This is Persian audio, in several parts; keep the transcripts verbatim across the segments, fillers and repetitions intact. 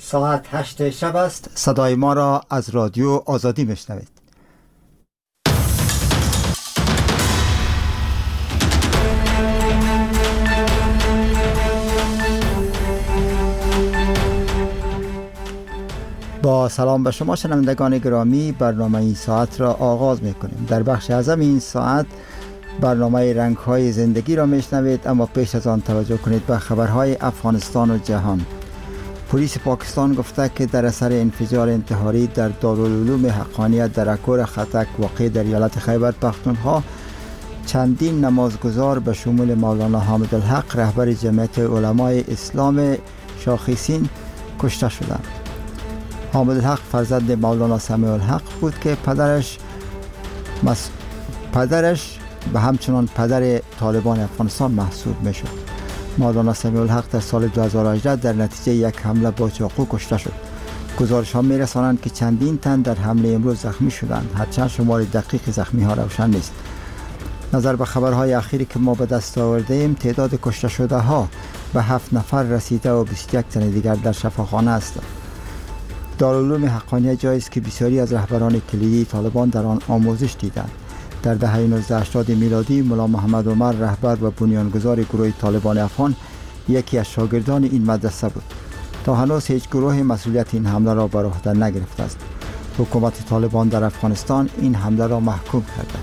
ساعت هشت شب است. صدای ما را از رادیو آزادی میشنوید. با سلام به شما شنوندگان گرامی، برنامه این ساعت را آغاز میکنیم. در بخش اعظم این ساعت برنامه رنگ‌های زندگی را میشنوید، اما پیش از آن توجه کنید به خبرهای افغانستان و جهان. پلیس پاکستان گفته که در اثر انفجار انتحاری در دارالعلوم حقانیت در اکور خطک واقع در ایالت خیبر پختونخوا چندین نمازگزار به شمول مولانا حامد الحق رهبر جمعیت علمای اسلام شاخصین کشته شدند. حامد الحق فرزند مولانا سمیع الحق بود که پدرش مس... پدرش به همچنان پدر طالبان افغانستان محسوب میشد. مولانا سمیع الحق در سال دو هزار و هجده در نتیجه یک حمله با چاقو کشته شد. گزارش ها می رسانند که چندین تن در حمله امروز زخمی شدند، هرچند شمار دقیق زخمی ها روشن نیست. نظر به خبرهای اخیری که ما به دست آورده ایم، تعداد کشته شده ها به هفت نفر رسیده و بیست و یک تن دیگر در شفاخانه هستند. دارالعلوم حقانیت جایی است که بسیاری از رهبران کلیدی طالبان در آن آموزش دیدند. در دهه نوزده هشتاد میلادی ملا محمد عمر رهبر و بنیانگذار گروه طالبان افغان یکی از شاگردان این مدرسه بود. تا هنوز هیچ گروه مسئولیت این حمله را بر عهده نگرفته است. حکومت طالبان در افغانستان این حمله را محکوم کرده.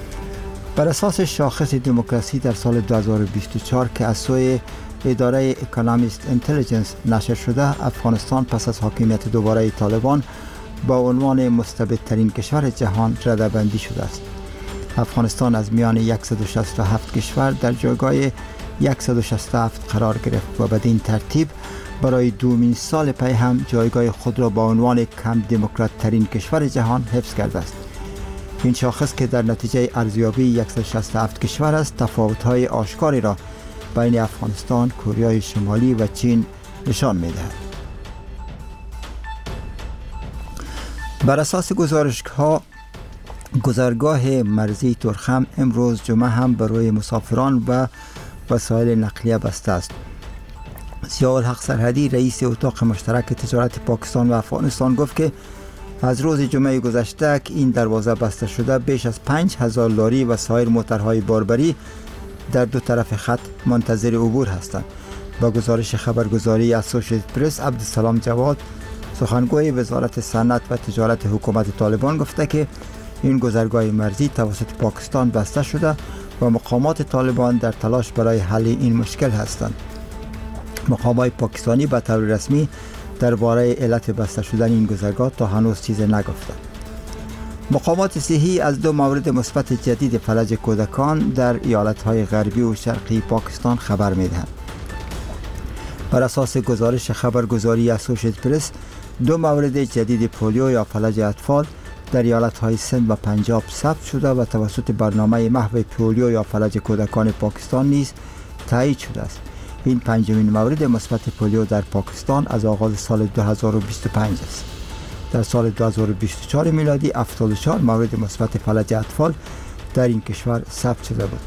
بر اساس شاخص دموکراسی در سال دو هزار و بیست و چهار که از سوی اداره اکونومیست اینتلیجنس نشر شده، افغانستان پس از حاکمیت دوباره طالبان با عنوان مستبدترین کشور جهان رده‌بندی شده است. افغانستان از میان صد و شصت و هفت کشور در جایگاه صد و شصت و هفت قرار گرفت و بدین ترتیب برای دومین سال پی هم جایگاه خود را با عنوان کم دموکرات ترین کشور جهان حفظ کرده است. این شاخص که در نتیجه ارزیابی صد و شصت و هفت کشور است، تفاوت‌های آشکاری را بین افغانستان، کره شمالی و چین نشان می‌دهد. بر اساس گزارش‌ها، گذرگاه مرزی ترخم امروز جمعه هم برای مسافران و وسایل نقلیه بسته است. ضیاء الحق سرحدی رئیس اتاق مشترک تجارت پاکستان و افغانستان گفت که از روز جمعه گذشته که این دروازه بسته شده، بیش از پنج هزار لاری و سایر موترهای باربری در دو طرف خط منتظر عبور هستند. با گزارش خبرگزاری اسوسییتد پرس، عبدالسلام جواد سخنگوی وزارت صنعت و تجارت حکومت طالبان گفته که این گذرگاه مرزی توسط پاکستان بسته شده و مقامات طالبان در تلاش برای حل این مشکل هستند. مقامات پاکستانی به طور رسمی درباره علت بسته شدن این گذرگاه تا هنوز چیزی نگفتند. مقامات صحی از دو مورد مثبت جدید فلج کودکان در ایالت‌های غربی و شرقی پاکستان خبر می‌دهند. بر اساس گزارش خبرگزاری اسوسییتد پرس، دو مورد جدید پولیو یا فلج اطفال در ایالت‌های سند و پنجاب ثبت شده و توسط برنامه محو پولیو یا فلج کودکان پاکستان نیز تایید شده است. این پنجمین مورد مثبت پولیو در پاکستان از آغاز سال دو هزار و بیست و پنج است. در سال دو هزار و بیست و چهار میلادی هفتاد و چهار مورد مثبت فلج اطفال در این کشور ثبت شده بود.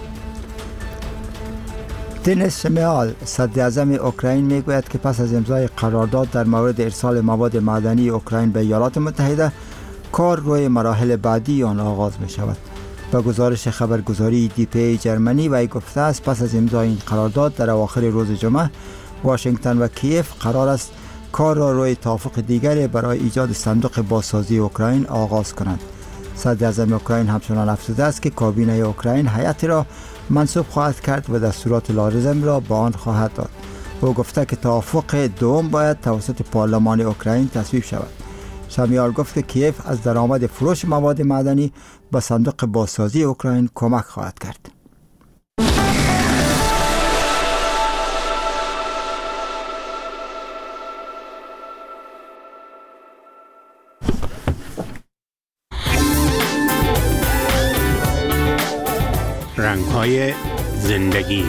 دنیس شمیال صدر اعظم اوکراین میگوید که پس از امضای قرارداد در مورد ارسال مواد معدنی اوکراین به ایالات متحده، کار روی مراحل بعدی آن آغاز می شود. با گزارش خبرگزاری دی پی ای جرمنی وی گفته است پس از امضای این قرارداد در اواخر روز جمعه، واشنگتن و کیف قرار است کار را روی توافق دیگری برای ایجاد صندوق بازسازی اوکراین آغاز کنند. صدر اعظم اوکراین همچنان افزوده است که کابینه اوکراین هیئتی را منصوب خواهد کرد و دستورات لازم را به آن خواهد داد. او گفته که توافق دوم باید توسط پارلمان اوکراین تصویب شود. شمیال گفت که کیف از درآمد فروش مواد معدنی به صندوق بازسازی اوکراین کمک خواهد کرد. رنگ‌های زندگی.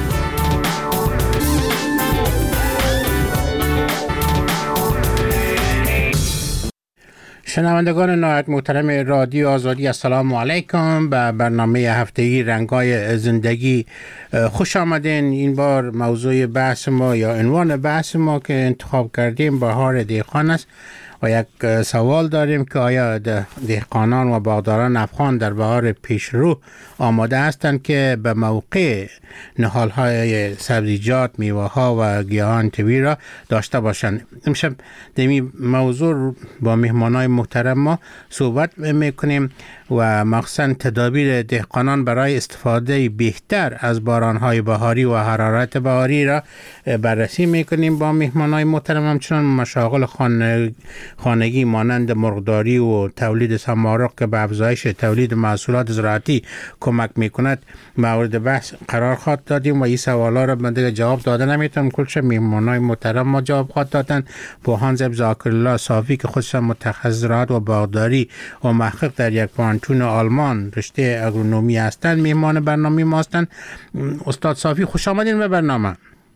شنوندگان نهایت محترم رادیو آزادی، السلام علیکم. به برنامه هفتگی رنگ‌های زندگی خوش آمدین. این بار موضوع بحث ما یا عنوان بحث ما که انتخاب کردیم بهار دهقان است و یک سوال داریم که آیا دهقانان و باغداران افغان در بهار پیشرو آماده هستند که به موقع نهال‌های سبزیجات، میوه‌ها و گیاهان طبیعی را داشته باشند. امشب در این موضوع با مهمانای محترم ما صحبت میکنیم و مخصوصا تدابیر دهقانان برای استفاده بهتر از باران‌های بهاری و حرارت بهاری را بررسی میکنیم با مهمانای محترم. همچنان مشاغل خانه خانگی مانند مرغداری و تولید سمارق که به افزایش تولید محصولات زراعتی کمک میکند مورد بحث قرار خواهد دادیم و این سوالا را من دیگه جواب داده نمیتونم. کلش مهمانای محترم ما جواب خواهد دادن. بوهان زب ذاکرالله صافی که خودش متخصص زراعت و باغداری و محقق در یک پانتون آلمان رشته اگرونومی هستند مهمان برنامه ما هستند. استاد صافی خوش آمدین به برنامه.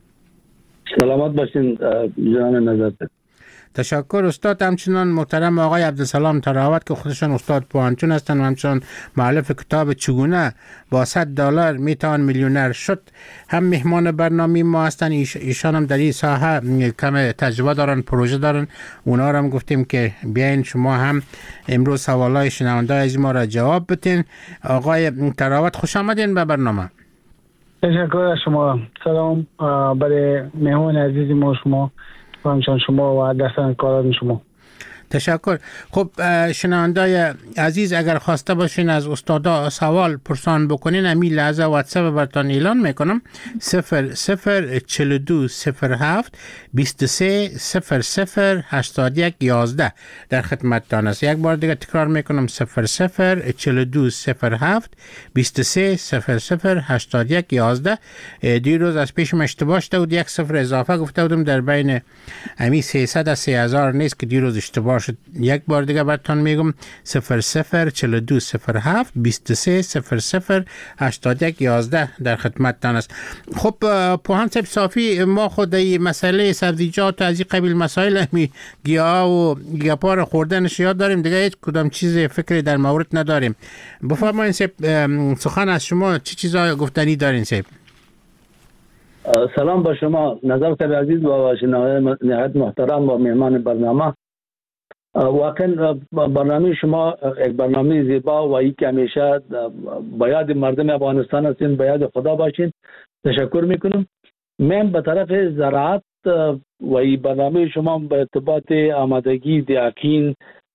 سلامت باشین جناب نظرت. تشکر استاد. همچنان محترم آقای عبدالسلام تراوت که خودشون استاد پوهنتون هستند و همچنان مؤلف کتاب چگونه با صد دلار میتوان میلیونر شد هم مهمان برنامه ما هستند. ایشان هم در این ساحه کم تجربه دارن، پروژه دارن. اونا رو هم گفتیم که بیاین شما هم امروز سوالای شنونده از ما را جواب بدین. آقای تراوت خوش آمدین به برنامه. تشکر از شما. سلام برای مهمان عزیز ما شما و همچنان شما و دستان کاران شما. تشکر. خب شنوندای عزیز اگر خواسته باشین از استادا سوال پرسان بکنین همین لحظه واتساپ براتون اعلان میکنم صفر صفر چهل و دو صفر هفت بیست و سه صفر صفر هشتاد و یک یازده در خدمتتان است. یک بار دیگه تکرار میکنم صفر صفر چهل و دو صفر هفت بیست و سه صفر صفر هشتاد و یک یازده. دیروز از پیشم اشتباه شده بود، یک صفر اضافه گفته بودم در بین امی سیصد از سه هزار نیست که دیروز اشتباه شد. یک بار دیگه براتون میگم صفر صفر چهل و دو صفر هفت بیست و سه صفر صفر هشتاد و یک یازده در خدمتتان است. خب پوهان صاحب صافی، ما خود این مسئله سبزیجات از این قبیل مسائل همی گیاه و گیاهپار خوردنش یاد داریم، دیگه هیچ کدام چیز فکری در مورد نداریم. بفرمایید صاحب، سخن از شما چه چیزا گفتنی دارین صاحب؟ سلام با شما نظرت عزیز و شنونده نهایت محترم و مهمان برنامه. واقعا برنامه شما یک برنامه زیبا و ای که همیشه به یاد مردم افغانستان هستین، به یاد خدا باشین. تشکر میکنم. من به طرف زراعت و ای برنامه شما به ارتباط آمادگی دهقان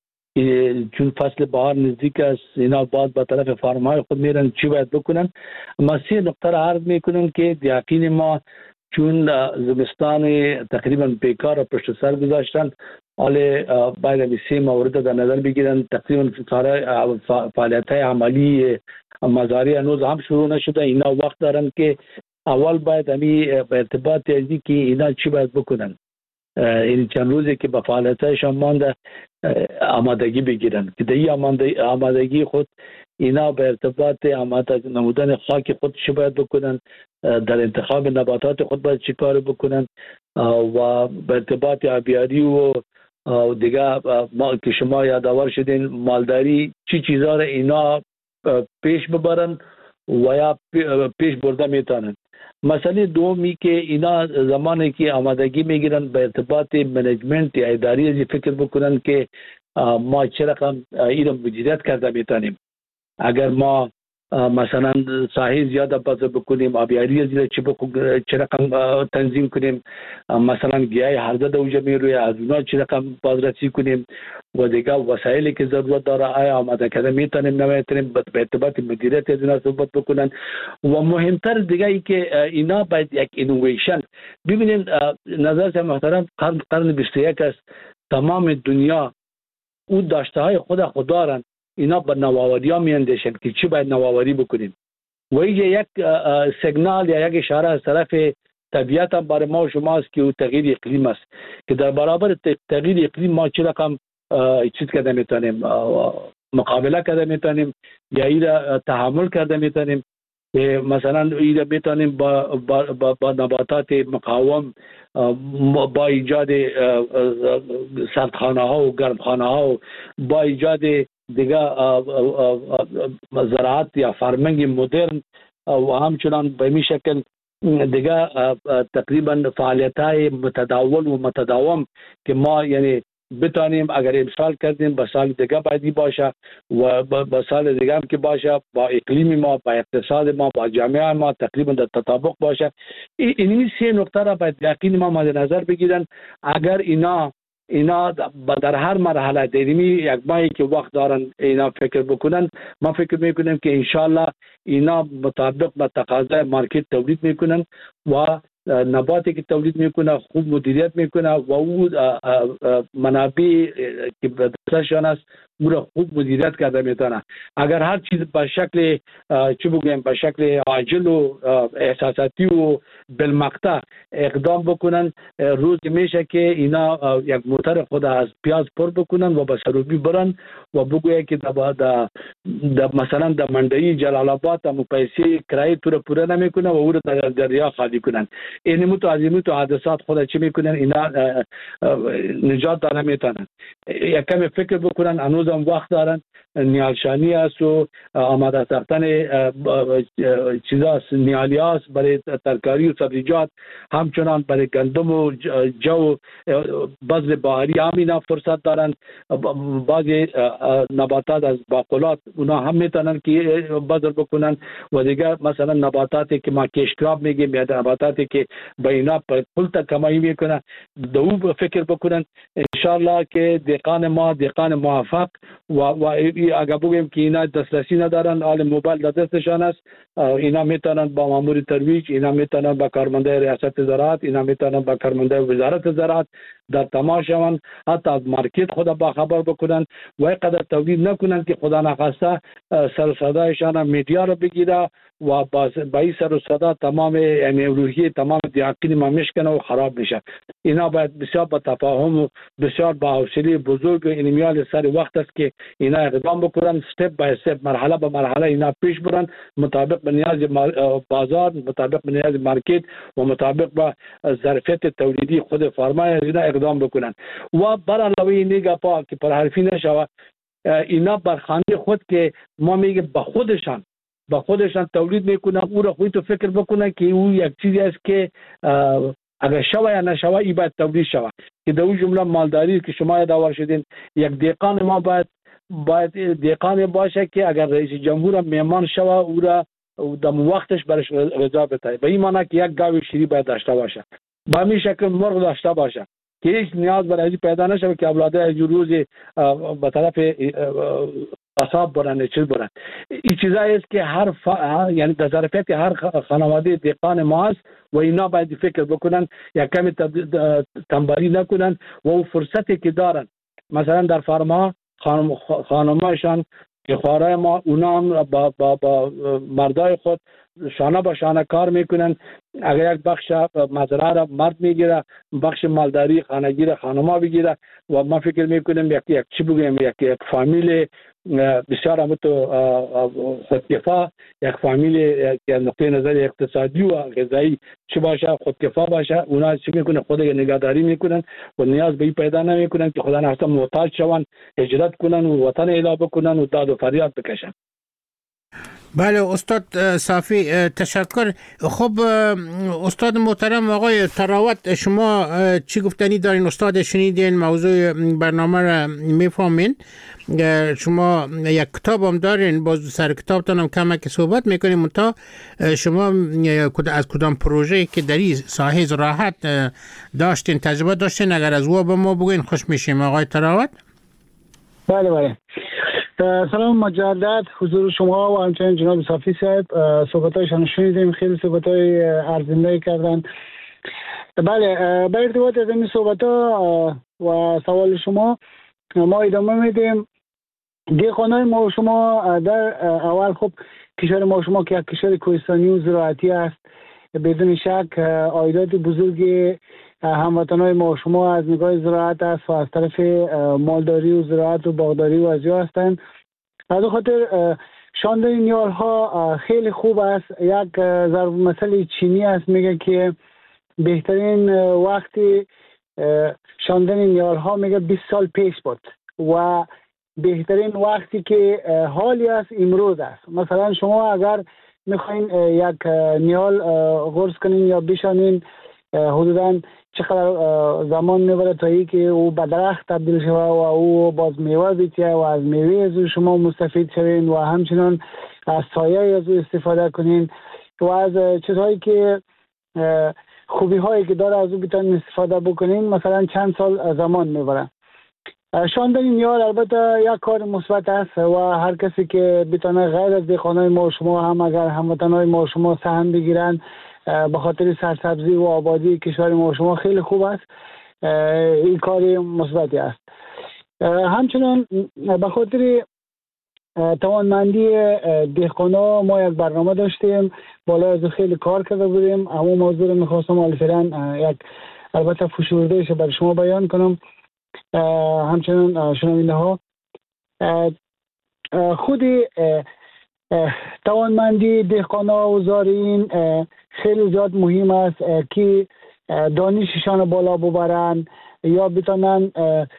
چون فصل بهار نزدیک است، اینا باید به طرف فارم‌های خود میرن چی باید بکنن. ما سه نقطه را عرض میکنم که دهقان ما چون زمستان تقریبا بیکار و پشت سر گذاشتن، حالا باید سه مورد در نظر بگیرن. تقریبا فعالیت‌های عملی مزارع هنوز هم شروع نشده. اینا وقت دارن که اول باید همی به ارتباط ازی که اینا چی باید بکنن، این چند روزی که به فعالیت‌هایشان مانده آمادگی بگیرن که در این آمادگی خود اینا به ارتباط آماده نمودن خاک خود چی باید بکنن، در انتخاب نباتات خود باید چی کار بکنن و به ارتباط آبیاری و دیگه ما که شما یادآور شدین مالداری چی چیزا را اینا پیش ببرن و یا پیش برده میتونن. مسئله دومی که اینا زمانی که آمادگی میگیرن به ارتباط منیجمنت یا اداری ازی فکر بکنن که ما چه رقم اینا مدیریت کرده میتونیم. اگر ما مثلا ساحه زیاده بازه بکنیم، آبیاری ازی چه چه رقم تنظیم کنیم، مثلا گیاه هرزه دوجه میروی از اونا چه رقم بازرسی کنیم و دیگه وسایلی که ضرورت داره آیا آماده کرده میتونیم نمیتونیم به ارتباط مدیریت از اونا صحبت بکنن. و مهمتر دیگه ای که اینا باید یک اینویشن ببینید. نظر محترم قرن قرن بیست و یک است، تمام دنیا او داشته های خود خود دارن، اینا به نوآوری ها می اندیشن که چی باید نوآوری بکنیم و اینجا یک سیگنال یا یک اشاره از طرف طبیعت هم برای ما و شما است که او تغییر اقلیم است که در برابر تغییر اقلیم ما چی رقم چیز کرده میتونیم، مقابله کرده میتونیم یا این را تحمل کرده میتونیم. که مثلا اینا بتانیم با, با, با, با نباتات مقاوم با ایجاد سردخانه ها و گرمخانه ها و با ایجاد دیگه زراعت یا فارمینگ مدرن و همچنان به این شکل دیگه تقریبا فعالیت های متداول و متداوم که ما یعنی بتانیم اگر امسال کردیم به سال دیگه باید باشه و به سال دیگه هم که باشه با اقلیم ما، با اقتصاد ما، با جامعه ما تقریبا در تطابق باشه. این سه نکته را باید یقین ما مد نظر بگیرن. اگر اینا اینا در هر مرحله دیمی یک ماهی که وقت دارن اینا فکر بکنن، ما فکر میکنیم که انشالله اینا مطابق با تقاضای مارکت تولید میکنن و نباتی که تولید میکنه خوب مدیریت میکنه و او منابع که به دستشان است او را خوب مدیریت کرده میتونه. اگر هر چیز به شکل چی بگویم به شکل عاجل و احساساتی و بالمقطع اقدام بکنن، روز میشه که اینا یک موتر خود از پیاز پر بکنن و به سروبی برن و بگویه که در مثلا در منډی جلال آباد هم پیسې کرایه تو را پوره نمیکنه و او را در دریا خالی کنن. این متو عظیمت و حادثات خود چی میکنن اینا نجات دادن میتونن. یک کمی فکر بکنن، هنوز هم وقت دارن. نیالشانی است و آماده ساختن چیزا نیالی است برای ترکاری و سبزیجات، همچنان برای گندم و جو بذر بهاری هم اینا فرصت دارن. بعضی نباتات از باقلات اونا هم میتونن که بذر بکنن و دیگه مثلا نباتاتی که ما کشکراب میگیم یا نباتاتی که به اینا پول تا کمایی میکنن دو فکر بکنن. انشالله که دهقان ما دهقان موفق و و اگر بگیم که اینا دسترسی ندارن، آل موبایل در دستشان است، اینا میتونن با مامور ترویج، اینا میتونن با کارمنده ریاست زراعت، اینا میتونن با کارمنده وزارت زراعت در تماس شوند، حتی از مارکت خود با خبر بکنن و اینقدر تولید نکنن که خدا نخواسته سر و صدایشان میدیا رو بگیره و با این سر و صدا تمام یعنی روحیه تمام دیاقین ما میشکنه و خراب میشه. اینا باید بسیار با تفاهم و بسیار با حوصله بزرگ انمیال سر وقت است که اینا اقدام بکنن، استپ بای استپ، مرحله به مرحله اینا پیش برن مطابق به نیاز بازار، مطابق به نیاز مارکت و مطابق با ظرفیت تولیدی خود فارما اینا اقدام بکنن. و بر علاوه این گپا که پر حرفی نشوه، اینا برخانه خود که ما میگه با خودشان با خودشان تولید میکنن، او را خودتو فکر بکنن که او یک چیزی است که اگر شوه یا نشوه ای باید تولید شوه. که در اون جمله مالداری که شما یادآور شدین، یک دهقان ما باید باید دهقان باشه که اگر رئیس جمهور مهمان شوه او را در وقتش برش غذا بده. به این معنی که یک گاوی شیری باید داشته باشه، به همین شکل مرغ داشته باشه که هیچ نیاز برای پیدا نشه که اولاده از روزی به طرف اصاب برن چیز برن. این چیزایی است که هر ف... یعنی در ظرفیت هر خانواده دهقان ما است و اینا باید فکر بکنن، یک کمی تنبلی نکنن و او فرصتی که دارن مثلا در فارما خانم خانمایشان که خوارای ما اونا هم با, با, با مردای خود شانه با شانه کار میکنن. اگر یک بخش مزرعه را مرد میگیره، بخش مالداری خانگی را خانما بگیره و ما فکر میکنیم یک یک چی بگیم یک یک فامیل بسیار هم تو خودکفا، یک فامیل که نقطه نظر اقتصادی و غذایی چی باشه خودکفا باشه، اونا چی میکنن خود نگهداری میکنن و نیاز به این پیدا نمیکنن که خدا نخواسته محتاج شوند هجرت کنن و وطن اعلا بکنن و داد و فریاد بکشن. بله استاد صافی تشکر. خب استاد محترم آقای تراوت، شما چی گفتنی دارین؟ استاد شنیدین موضوع برنامه را میفهمین. شما یک کتاب هم دارین، باز سر کتابتان هم کمک صحبت میکنیم. تا شما از کدام پروژه که در این ساحه زراعت داشتین تجربه داشتین، اگر از او به ما بگوین خوش میشیم آقای تراوت. بله بله. سلام مجدد حضور شما و همچنین جناب صافی صاحب. صحبتایشان شنیدیم، خیلی صحبتای ارزنده کردن. بله، به ارتباط از این صحبت‌ها و سوال شما ما ادامه میدیم. دهقانای ما شما در اول خب کشور ما شما که یک کشور کوهستانی و زراعتی است، بدون شک عایدات بزرگی هموطنای ما شما از نگاه زراعت است و از طرف مالداری و زراعت و باغداری و ازیا هستند. از خاطر شاندن نیال ها خیلی خوب است. یک ضرب مثل چینی است میگه که بهترین وقتی شاندن نیال ها میگه بیست سال پیش بود و بهترین وقتی که حالی است امروز است. مثلا شما اگر میخواین یک نیال غرس کنین یا بشانین حدوداً چقدر زمان میبره تا ای که او به درخت تبدیل شود و او باز میوه بیتیه و از میوه از او شما مستفید شوین و همچنان از سایه از او استفاده کنین و از چیزهایی که خوبی هایی که داره از او بیتون استفاده بکنین. مثلا چند سال زمان میبره. شاندن نیال البته یک کار مثبت است و هر کسی که بتونه غیر از دهقانای ما و شما هم اگر هموطنای ما و شما سهم بگیرن به خاطر سرسبزی و آبادی کشور ما و شما خیلی خوب است. این کاری مثبتی است. همچنان به خاطر توانمندی دهقانا ما یک برنامه داشتیم، بالا از خیلی کار کرده بودیم. همون موضوع رو میخواستم الفعلا یک البته فشردهش برای شما بیان کنم. همچنان شنونده ها خودی توانمندی دهقانا و زارعین خیلی زیاد مهم است که دانششان بالا ببرن یا بتونن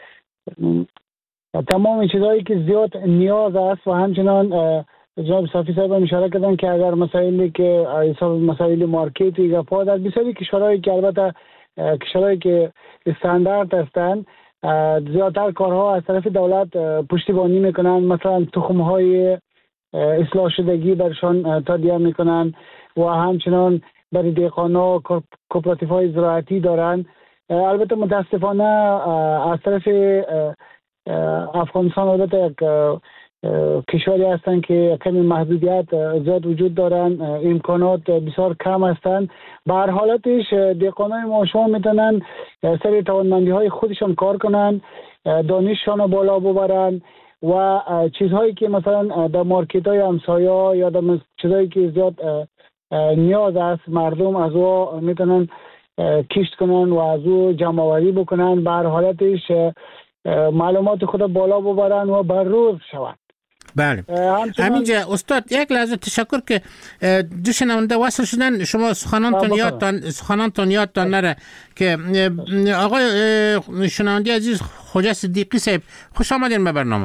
تمام چیزهایی که زیاد نیاز است. و همچنان جناب صافی صاحب اشاره کردن که اگر مسائلی که مسائل مارکتی یا پا در بسیاری کشورهایی که البته کشورهایی که استاندارد هستند زیادتر کارها از طرف دولت پشتیبانی میکنن. مثلا تخم‌های اصلاح شدگی برشان تادیه میکنن و همچنان برای دهقانا کوپراتیف‌های زراعتی دارن. البته متاسفانه از طرف افغانستان البته یک کشوری هستن که کمی محدودیت زیاد وجود دارن، امکانات بسیار کم هستن. به هر حالتش دهقانای ما شما میتونن سر توانمندی های خودشان کار کنن، دانششان رو بالا ببرن و چیزهایی که مثلا در مارکت های همسایه یا در چیزهایی که زیاد نیاز است مردم از او میتونن کشت کنن و از او جمع آوری بکنن. به هر حالتش معلومات خود بالا ببرن و بر روز شوند. بله. همینجا استاد یک لحظه تشکر که دو شنونده وصل شدن. شما سخنانتون یادتان سخنانتون یادتان نره که آقای شنونده عزیز خواجه صدیقی صاحب خوش آمدین به برنامه.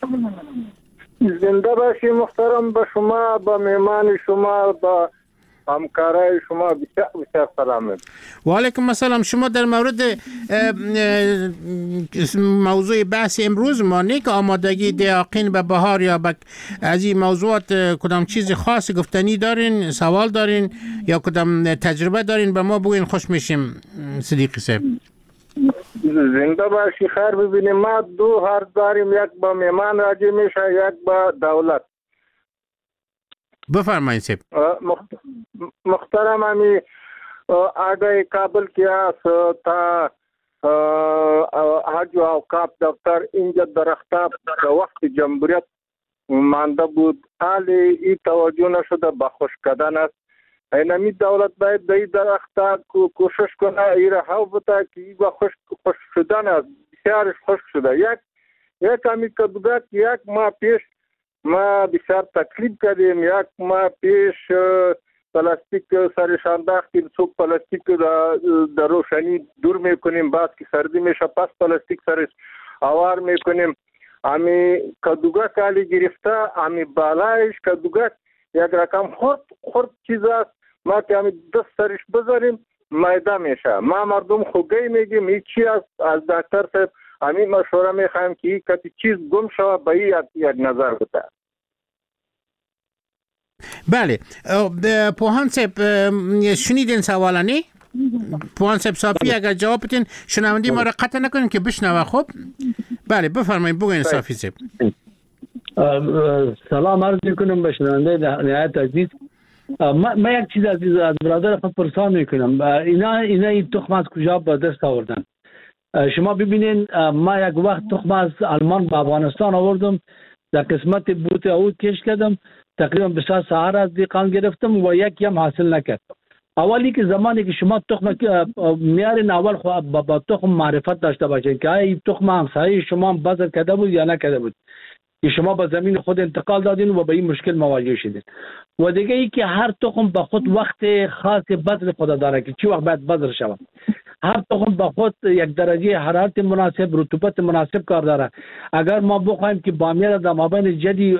زنده باشی محترم. به شما، به مهمان شما، به همکارای شما بسیار بسیار سلام. و علیکم السلام. شما در مورد موضوع بحث امروز ما نیک آمادگی دهقان به بهار یا از این موضوعات کدام چیز خاص گفتنی دارین، سوال دارین یا کدام تجربه دارین به ما بگوین، خوش میشیم صدیقی صاحب. زنده باشی. خیر ببینیم. ما دو حرف داریم، یک با مهمان راجع میشه، یک با دولت. بفرمایید صاحب. محترم امی آگاهی کابل کیا است تا حج و اوقاف دفتر اینجا در اختاب وقت جمهوریت مانده بود. حال ای توجه نشده به خوش کردن است. اینمی دولت باید در در اختاب کوشش کنه ای را حو بتا که ای با خوش خوش شدن است. بسیارش خوش شده. یک یک امی کدوگت یک ماه پیش ما بسیار تکلیف کردیم. یک ماه پیش پلاستیک سرش انداختیم، صبح پلاستیک در روشنی دور میکنیم، بعد که سردی میشه پس پلاستیک سرش آوار میکنیم. امی کدوگک کالی گرفته، امی بالایش کدوگک یک رقم خورد خورد چیز است. ما که امی دست سرش بذاریم میده میشه. ما مردم خوگی میگیم این چی است. از دکتر صاحب امی مشوره میخوایم که این کتی چیز گم شود به این یک نظر بده. بله. پوهان صاحب شنیدین سوالا نی؟ پوهان صاحب صافی اگر جواب بدین شنوندی ما را قطع نکنین که بشنوه. خب بله بفرمایید بگوین صافی صاحب. سلام عرض میکنم به شنونده نهایت عزیز. ما, ما یک چیز عزیز از برادر خود پرسان میکنم. اینا اینا این تخم از کجا به دست آوردن؟ شما ببینین ما یک وقت تخم از آلمان به افغانستان آوردم، در قسمت بوت او کش کردم، تقریبا بسیار سهر از دیقان گرفتم و یک هم حاصل نکردم. اولی که زمانی که شما تخم میارین اول با تخم معرفت داشته باشین که این تخم همسایه شما بذر کرده بود یا نکرده بود. که شما به زمین خود انتقال دادین و به این مشکل مواجه شدید. و دیگه ای که هر تخم به خود وقت خاص بذر خود داره که چی وقت باید بذر شود. هر تخم به خود یک درجه حرارت مناسب، رطوبت مناسب کار داره. اگر ما بخوایم که بامیه را در مابین جدی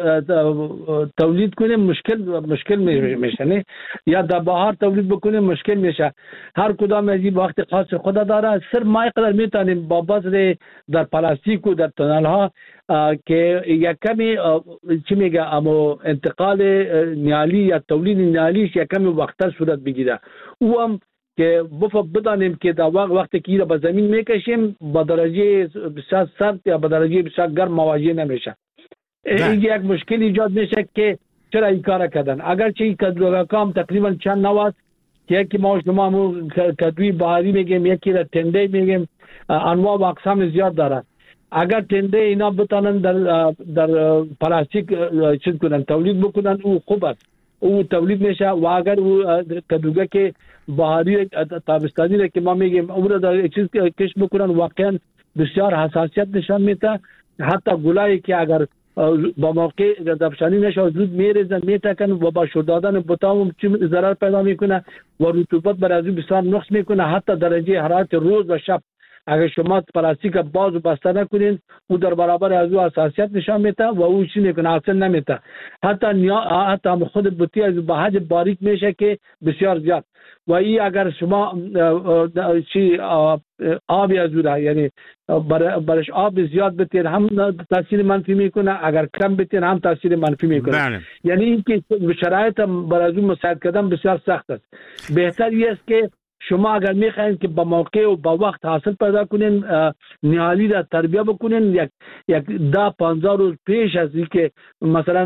تولید کنیم مشکل مشکل میشه نه، یا در بهار تولید بکنیم مشکل میشه. هر کدام از این وقت خاص خود داره. صرف ما اینقدر میتونیم با بذر در پلاستیک و در تونل ها که یک کمی چی میگه اما انتقال نیالی یا تولید نیالیش یک کمی وقت صورت بگیره. او هم که بفا بدانیم که در وقت وقتی که را به زمین میکشیم با درجه بسیار سرد یا با درجه بسیار گرم مواجه نمیشه. این یک مشکل ایجاد میشه که چرا این کار کردن. اگرچه این کدوگاه کام تقریبا چند نوع که یکی ما شما کدوی بهاری میگیم، یکی را تنده میگیم، انواع و اقسام زیاد داره. اگر تنده اینا بتانن در در پلاستیک چیز کنن تولید بکنن او خوب است، او تولید میشه. و اگر او کدوگاه که بهاری تابستانی را که ما میگیم اون را در چیز کش بکنن واقعا بسیار حساسیت نشان میده. حتی گلایی که اگر با موقع دفشانی نشه زود میریزن میتکن و با شور دادن بتاوم ضرر پیدا میکنه و رطوبت بر از بسیار نقص میکنه. حتی درجه حرارت روز و شب اگر شما پلاستیک باز و بسته نکنین او در برابر از او حساسیت نشان میده و او چی میکنه حاصل نمیده. حتی نیا حتی خود بطی از بهج باریک میشه که بسیار زیاد. و این اگر شما چی آبی از او یعنی برش آب زیاد بتین هم تاثیر منفی میکنه، اگر کم بتین هم تاثیر منفی میکنه. بله. یعنی اینکه شرایط بر از او مساعد کردن بسیار سخت است. بهتر است که شما اگر میخواین که با موقع و با وقت حاصل پیدا کنین نیالی را تربیه بکنین یک یک ده پانزده روز پیش از اینکه مثلا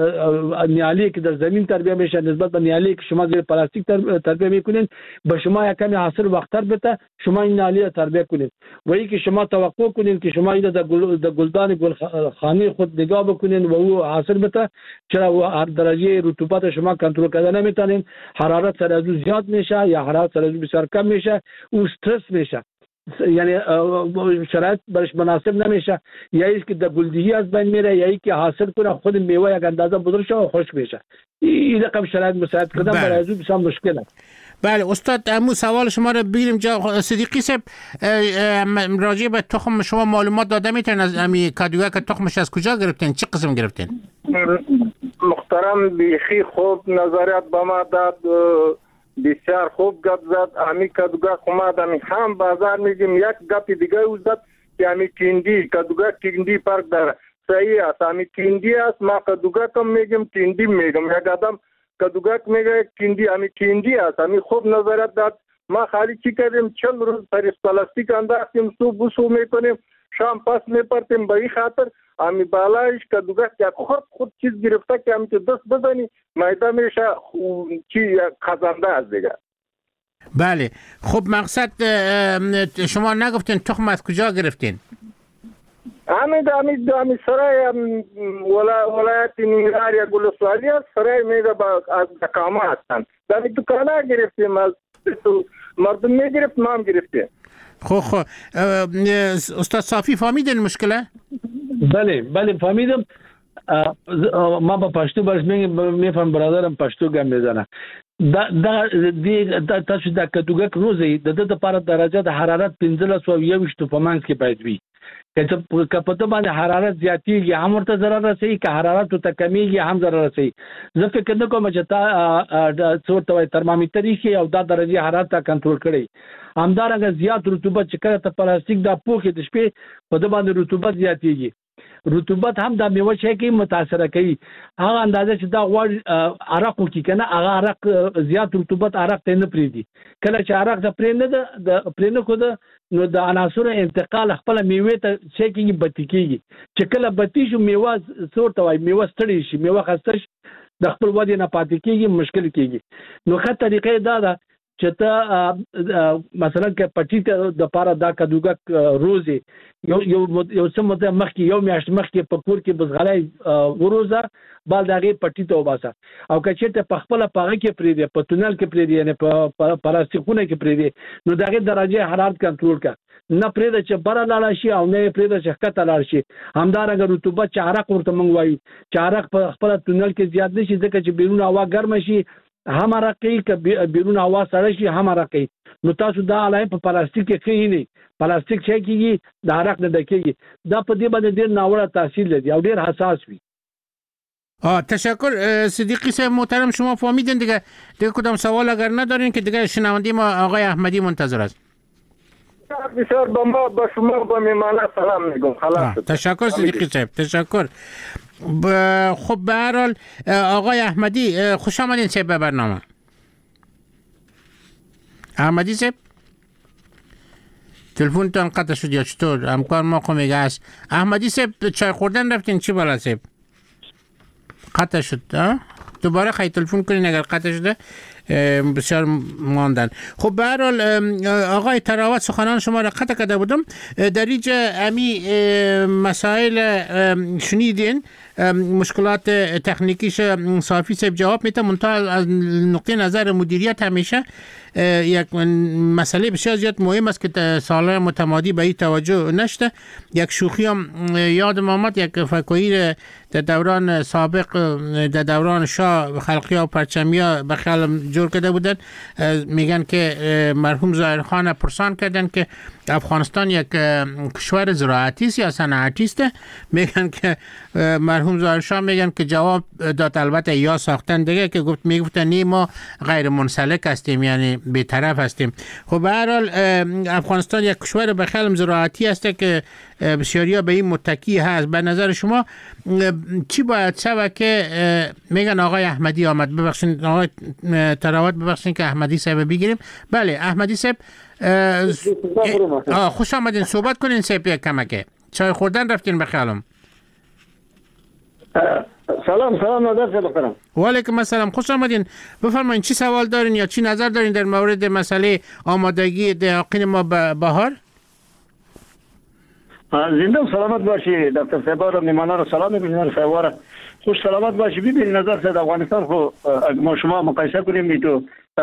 نیالی که در زمین تربیه میشه نسبت به نیالی که شما زیر پلاستیک تربیه میکنین به شما یک کمی حاصل وقتتر بده شما این نیالی را تربیه کنین. و اینکه شما توقع کنین که شما اینو در گل در گلدان گلخانه خود نگاه بکنین و او حاصل بده، چرا و هر درجه رطوبت شما کنترل کردن نمیتونین، حرارت سر از زیاد میشه یا حرارت سر از بسیار کم میشه، او استرس میشه، یعنی شرایط برش مناسب نمیشه، یا اینکه در گلدهی از بین میره یا اینکه حاصل کنه خود میوه یک اندازه بزرگ شه و خشک بشه. این رقم شرایط مساعد کردن برای از بسیار مشکل است. بله استاد امو سوال شما رو بگیریم. جا صدیقی صاحب راجع به تخم شما معلومات داده میتونین از امی کدوگاه که تخمش از کجا گرفتین، چه قسم گرفتین؟ محترم بیخی خوب نظریات با ما داد، بسیار خوب گپ زد. امی کدوگاه اومد امی هم بازار میگیم یک گپ دیگه او زد که امی کندی کدوگاه کندی فرق داره. صحیح است، امی کندی است، ما کدوگاه کم میگیم کندی میگم. یک آدم کدوگاه میگه کندی امی کندی است. امی خوب نظریات داد. ما خالی چی کردیم چند روز پریس پلاستیک انداختیم صبح بسو میکنیم شام پس میپرتیم به این خاطر امی بالایش کدوگاه که خود خود چیز گرفته که امی که دست بزنی میده میشه چی خزنده از دیگه. بله خب مقصد شما نگفتین تخم از کجا گرفتین؟ همین همین همین سرای ولایت نیمروز یا گلسوالی است. سرای میگه از دکامه هستن. دمی دکانه گرفتیم از مردم میگرفت ما هم گرفتیم. خب خب استاد صافی فهمیدین مشکله؟ بله بله فهمیدم. ما با پشتو برش میفهم برادرم پشتو گم میزنه. دا دا دی دا تاسو دا کدوګه روزي د د لپاره درجه د حرارت پنځلس او یوشت په منځ کې باید وي. که په ته باندې حرارت زیاتیږي هم ورته ضرر رسوي، که حرارت ته کمیږي هم ضرر رسوي. زه فکر نه کوم چې تا څو ته ترمامیتر یې او دا درجه حرارت کنټرول کړي. همدارنګه زیات رطوبت چې کله ته پلاستیک دا پوښي د شپې په د باندې رطوبت زیاتیږي. رطوبت هم د میوه شي کې متاثر کوي. هغه اندازه چې دا غوړ عرق وکي کنه هغه عرق زیات رطوبت عرق ته نه پریدي. کله چې عرق ته پرې نه د پرې نه خو د نو د عناصر انتقال خپل میوه ته شي کې بتی کیږي. چې کله بتی شو میوه څور ته وای میوه ستړي شي، میوه خسته شي، د خپل ودی نه پاتې کیږي، مشکل کیږي. نو ښه طریقې دا ده چې ته مثلا که پټی ته د پاره دا کدوګه روزي یو یو یو څه مده مخکې یو میاشت مخکې په کور کې بزغلای وروزه بل دغه پټی ته وباسه او که چیرته په خپل پاغه کې پریدي په تونل کې پریدي یعنی په پلاستیکونه کې پریدي نو دغه درجه حرارت کنټرول کا نه پرېده چې بره لاړه شي او نه پرېده چې ښکته لاړ شي. همدارنګه رطوبت چې عرق ورته موږ وایو چې عرق په خپله تونل کې زیات نه شي ځکه چې بیرون هوا ګرمه شي هم عرق کوي که بیرون هوا سړه شي هم عرق کوي. نو تاسو دا علایه په پلاستیک کې ښه نه پلاستیک چې کېږي د عرق نه ډکېږي دا په دې باندې ډېر ناوړه تاثیر لري او ډېر حساس وي. آه تشکر صدیقی صاحب محترم شما فهمیدین دیگه دیگه کدام سوال اگر ندارین که دیگه شنونده ما آقای احمدی منتظر است. بسیار با ما با شما با میمانه سلام میگم. خلاص تشکر صدیقی صاحب تشکر. خب به هر حال آقای احمدی خوش آمدین صاحب به برنامه. احمدی صاحب تلفنتون قطع شد یا چطور؟ همکار ما خو میگه است. احمدی صاحب چای خوردن رفتین چی بالا صاحب؟ قطع شد. دوباره خیلی تلفن کنین اگر قطع شده بسیار ماندن. خب به هر حال آقای تراوت سخنان شما را قطع کرده بودم در اینجا امی مسائل شنیدین مشکلات تکنیکیش صافی صاحب جواب میده منتها از نقطه نظر مدیریت همیشه یک مسئله بسیار زیاد مهم است که سالهای متمادی به این توجه نشده. یک شوخی هم یادم آمد یک فکویر در دوران سابق در دوران شاه خلقی و پرچمی ها به خیال جور کرده بودن میگن که مرحوم ظاهرخان پرسان کردن که افغانستان یک کشور زراعتی است یا صنعتی است. میگن که مرحوم ظاهرشاه میگن که جواب داد البته یا ساختن دیگه که گفت میگفتن نی ما غیر منسلک هستیم یعنی بی‌طرف هستیم. خب به هر حال افغانستان یک کشور به خیال زراعتی است که بسیاریا به این متکی هست. به نظر شما چی باید شود که میگن آقای احمدی آمد ببخشید آقای تراوت ببخشید که احمدی صاحب بگیریم. بله احمدی صاحب خوش آمدین صحبت کنین صاحب یک کمکه چای خوردن رفتین بخیالم. سلام سلام نظر صاحب بخیرم. و علیکم السلام خوش آمدین. بفرمایید چی سوال دارین یا چی نظر دارین در مورد مسئله آمادگی دیاقین ما به بهار؟ زنده و سلامت باشی دکتر صاحب را میمانه را سلام میکنیم سوار خوش سلامت باشی. ببین نظر صاحب افغانستان خو ما شما مقایسه کنیم تو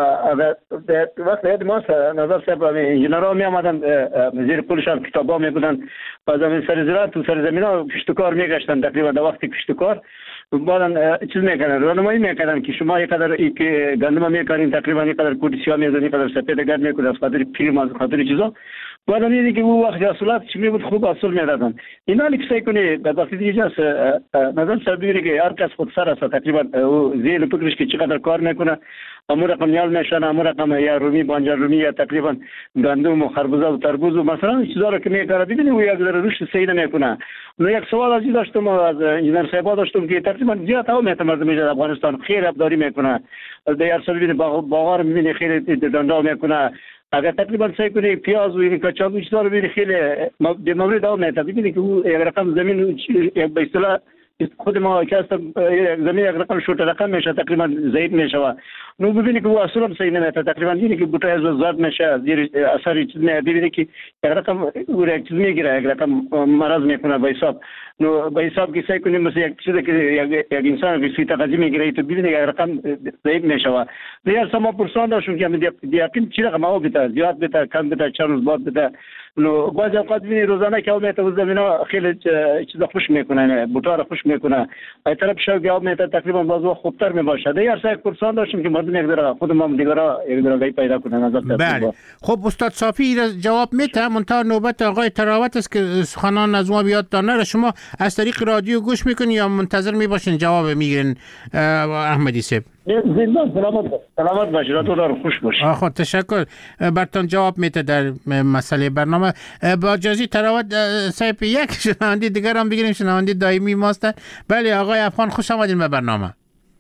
وقت یاد ما نظر صاحب انجینرها می آمدن زیر پولشان کتابا می بودن و زمین سر زراعت تو سر زمین ها کشتکار می گشتن تقریبا در وقت کشتکار بعدن چیز میکنن راهنمایی میکنن که شما یک قدر ای که گندم میکارین تقریبا یک قدر پوتاسیم میذارین یک قدر سپید گرد میکنه از خاطر پیر از خاطر چیزا بعد میگه که او وقت حاصلات چی میبود خوب حاصل میدادن. اینا لیکسای کنه به وقتی دیگه نظر سربیری که هر کس خود سر است تقریبا او زیل فکرش که چقدر کار میکنه امور رقم نیال میشن امور رقم یا رومی بانجر رومی یا تقریبا گندم و خربزه و تربوز و مثلا چیزا رو که میکاره ببینید او یک ذره رشد صحیح نمیکنه. نو یک سوال از این داشتم از انجینر صاحب داشتم که تقریبا زیاد هم اعتماد میشه افغانستان خیر ابداری میکنه در سال ببینید باغ رو میبینید خیلی دندا میکنه اگر تقریبا سعی کنی پیاز و این کچالو چیزا رو ببینید خیلی به مورد داو میاد ببینید که او یک رقم زمین یک به اصطلاح خود ما که زمین یک رقم شورت رقم میشه تقریبا ضعیف میشه نو ببینید که او اصلا صحیح نمیاد تقریبا دیدی که بوته از زاد میشه زیر اثر چیز میاد ببینید که یک رقم او یک چیز میگیره یک رقم مرض میکنه به حساب نو به حساب که سعی کنیم مثل یک چیزی که یک انسان که فیت غذایی میگیره تو ببینید یک رقم ضعیف میشه دیگر سما پرسان داشتم که دیاقین چی رقم او بده زیاد بده کم بده چند روز بعد بده نو بعضی اوقات ببینید روزانه که او میته زمینا خیلی چیزا خوش میکنه بوتا رو خوش میکنه ای طرف شو که او میته تقریبا باز خوبتر میباشه دیگر سعی پرسان داشتم که مردم یک ذره خود ما دیگرا یک ذره پیدا کنه نظر بله. خب استاد صافی جواب میده منتها نوبت آقای تراوت است که سخنان از ما بیاد دانه شما از طریق رادیو گوش میکنین یا منتظر میباشین جواب میگیرین احمدی صاحب؟ زنده سلامت سلامت باشید تو دار خوش باشید. آخه تشکر براتون جواب میده در مسئله برنامه. با اجازه تراوت صاحب یک شنونده دیگر هم بگیریم شنونده دائمی ماست. بله آقای افغان خوش آمدین به برنامه.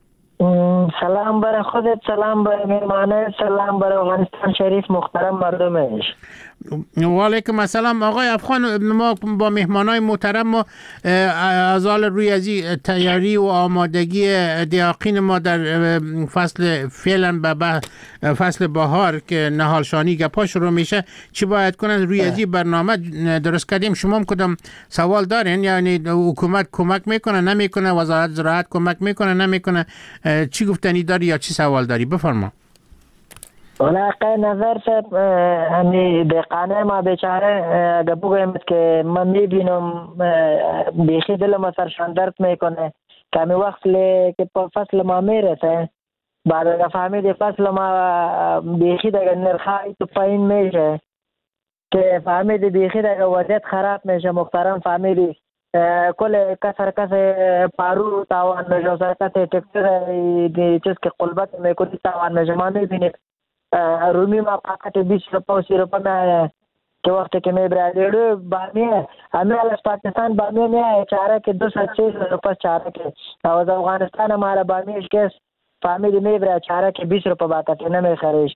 سلام برای خودت سلام برای مهمانه سلام برای افغانستان شریف محترم مردمش. و علیکم السلام آقای افغان ما با مهمانای محترم ما از حال روی از تیاری و آمادگی دیاقین ما در فصل فعلا به فصل بهار که نهالشانی گپا شروع میشه چی باید کنن روی از برنامه درست کردیم. شما هم کدام سوال دارین یعنی حکومت کمک میکنه نمیکنه وزارت زراعت کمک میکنه نمیکنه چی گفتنی داری یا چی سوال داری بفرما. حالا که نظر صاحب همی دقانه ما بیچاره اگه بگویم که من میبینم بیخی دل ما سرشان درد میکنه که همی وقت که فصل ما میرسه بعد اگه فهمید فصل ما بیخی دیگه نرخای تو پایین میشه که فهمید بیخی دیگه وضعیت خراب میشه محترم فهمیدی کل کسر کس پارو تاوان میشه سر کس تکتر چیز که قلبت میکنی تاوان میشه ما میبینیم رومی ما پاکت بیس روپا و سی روپا میایه که وقتی که میبره بامیه همه از پاکستان بامیه میایه چاره که دو ست سی روپا چاره که از افغانستان همارا بامیش که فهمیدی میبره چاره که بیس روپا باتا که نمیخریش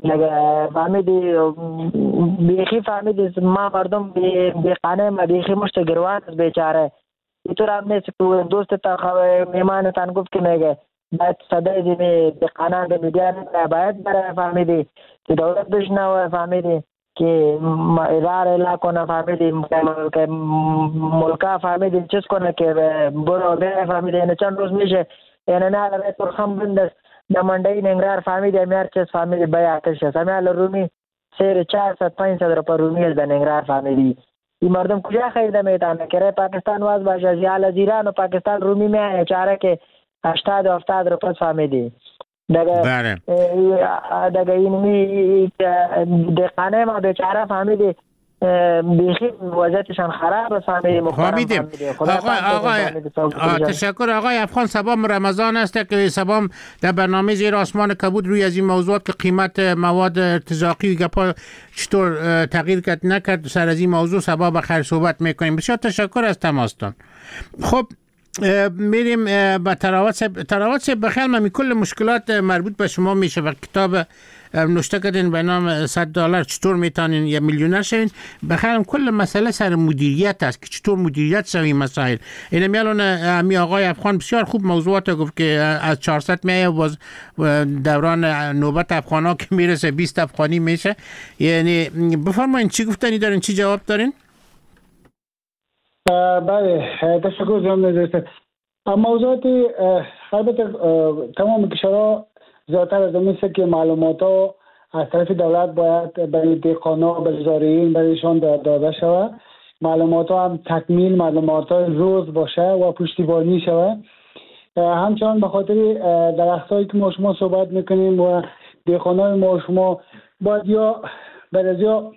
فهمیدی بیخی فهمیدی ما مردم بیخانه ما بیخی مشت گروان از بیچاره اینطور هم نیست که دوست تا میمان تان گفت که میگه باید صدای دیمی بیخانه به میدیا نمیده باید برای فهمیدی که دولت بشنوه فهمیدی که اداره اعلا کنه فهمیدی که ملکا فهمیدی چیز کنه که برو بره فهمیدی اینه چند روز میشه اینه نه لبه ترخم بندست در منده ننگرار فهمیدی همی هر چیز فهمیدی بیا آتش هست همی حالا رومی سیر چهار ست پنج ست روپا رومی از در ننگرار فهمیدی این مردم کجا خریده میتانه که رای پاکستان واز باشه زیال از ایران و پاکستان رومی میایه چاره که هشتاد و هفتاد روپا فهمیدی بله دگه اینمی دقانه ما بیچاره فهمیدی بیخی وضعیتشان خراب است فهمیدیم فهمیدیم آقای آقای تشکر آقای افغان. سبام رمضان است که سبام در برنامه زیر آسمان کبود روی از این موضوعات که قیمت مواد ارتزاقی و گپا چطور تغییر کرد نکرد سر از این موضوع سبا بخیر صحبت میکنیم. بسیار تشکر از تماستان. خب میریم به تراوت صاحب. تراوت صاحب بخیر من کل مشکلات مربوط به شما میشه و کتاب نوشته کردین به نام صد دلار چطور میتونین یه میلیونر شوین. بخیرم کل مسئله سر مدیریت است که چطور مدیریت شوی مسائل. این میالون امی آقای افغان بسیار خوب موضوعات گفت که از چهارصد میایه باز دوران نوبت افغانا که میرسه بیست افغانی میشه. یعنی بفرمایید چی گفتنی دارین چی جواب دارین؟ بله تشکر جناب نظر. موضوعات البته تمام کشورها زیادتر از این است که معلومات ها از طرف دولت باید برای دهقانا برای زارعین برایشان داده شود. معلومات ها هم تکمیل معلومات های روز باشه و پشتیبانی شود. همچنان به خاطر درخت هایی که ما شما صحبت میکنیم و دهقانا ما شما باید یا برای یا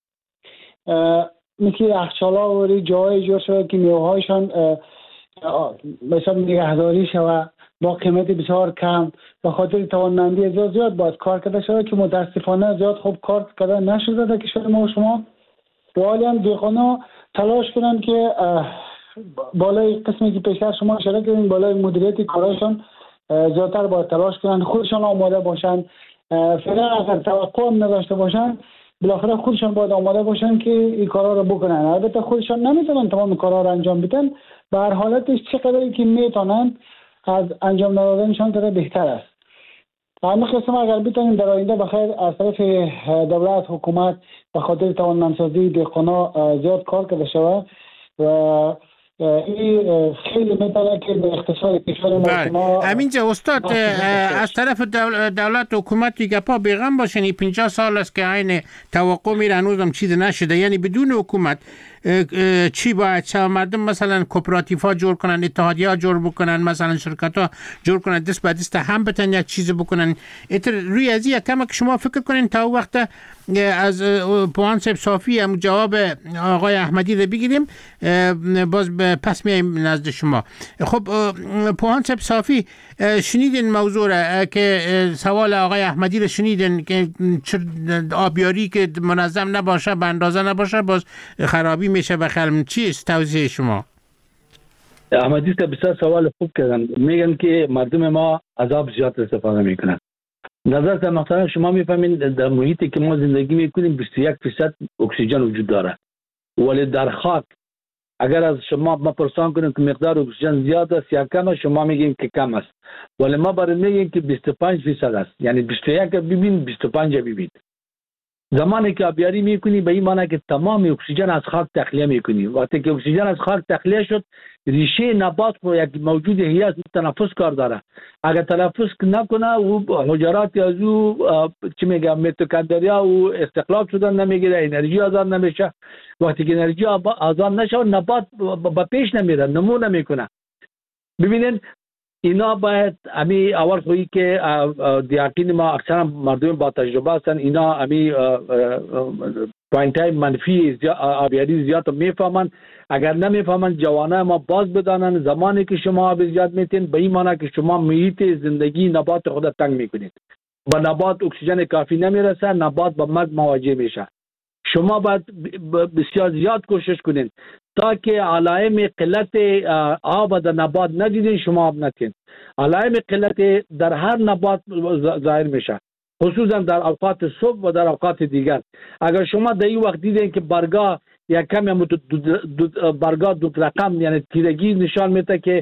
مثل یخچالا و جای جور شود که میوه هایشان مثلا نگهداری شود با قیمت بسیار کم. به خاطر توانمندی زیاد زیاد باید کار کرده شده که متاسفانه زیاد خوب کار کرده نشده در کشور ما شما. و حالی هم دهقانا تلاش کنن که بالای قسمی که پیشتر شما اشاره کردین بالای مدیریت کارشان زیادتر باید تلاش کنن خودشان آماده باشن. فعلا اگر توقع هم نداشته باشن بالاخره خودشان باید آماده باشن که این کارا رو بکنن. البته خودشان نمیتونن تمام کارا رو انجام بدن. به هر حالتش چقدری که میتونن از انجام دادنشان کرده بهتر است. همه قسم اگر بتونیم در آینده بخیر از طرف دولت حکومت به خاطر توانمندسازی دهقانا زیاد کار کرده شود و این خیلی میتونه که به اقتصاد کشور ما همینجا استاد از طرف دولت حکومت دیگه پا بیغم باشین. این پنجاه سال است که عین توقع میره هنوزم چیز نشده. یعنی بدون حکومت چی باید شود؟ مردم مثلا کوپراتیف ها جور کنن اتحادیه ها جور بکنن مثلا شرکت ها جور کنن دست به دست هم بتن یک چیز بکنن. اتر روی از این کم که شما فکر کنین تا وقت از پوان صاحب صافی هم جواب آقای احمدی رو بگیریم باز پس میایم نزد شما. خب پوان صاحب صافی شنیدین موضوع را که سوال آقای احمدی رو شنیدین که آبیاری که منظم نباشه به اندازه نباشه باز خرابی میشه. بخیر چی است توضیح شما؟ احمدی که بسیار سوال خوب کردن. میگن که مردم ما از آب زیاد استفاده میکنن. نظر محترم شما میفهمین در محیطی که ما زندگی میکنیم بیست و یک درصد اکسیژن وجود داره ولی در خاک اگر از شما ما پرسان کنیم که مقدار اکسیژن زیاد است یا کم است شما میگین که کم است ولی ما برای میگیم که بیست و پنج درصد است. یعنی بیست و یک ببین بیست و پنج ببین. زمانی که آبیاری میکنی به این معنی که تمام اکسیژن از خاک تخلیه میکنی. وقتی که اکسیژن از خاک تخلیه شد، ریشه نبات رو یک موجود حیاتی است، تنفس کار داره. اگر تنفس نکنه و حجرات از او چی میگم میتوکندریا و استخلاص شدن نمیگیره، انرژی آزاد نمیشه. وقتی که انرژی آزاد نشه نبات به پیش نمیره، نمو نمیکنه. ببینید اینا باید امی اول خویی که دیاقین ما اکثر مردم با تجربه هستن، اینا امی پوینت های منفی آبیاری زیاد میفهمن. اگر نمیفهمن جوانای ما باز بدانن زمانی که شما آب زیاد میتین به این معنی که شما محیط زندگی نبات خود تنگ میکنید، با نبات اکسیژن کافی نمیرسه، نبات با مرگ مواجه میشه. شما باید بسیار زیاد کوشش کنین تا که علائم قلت آب در نبات ندیدین، شما آب نتین. علائم قلت در هر نبات ظاهر میشه، خصوصا در اوقات صبح و در اوقات دیگر. اگر شما در این وقت دیدین که برگا یا کمی برگا دو رقم یعنی تیرگی نشان میده که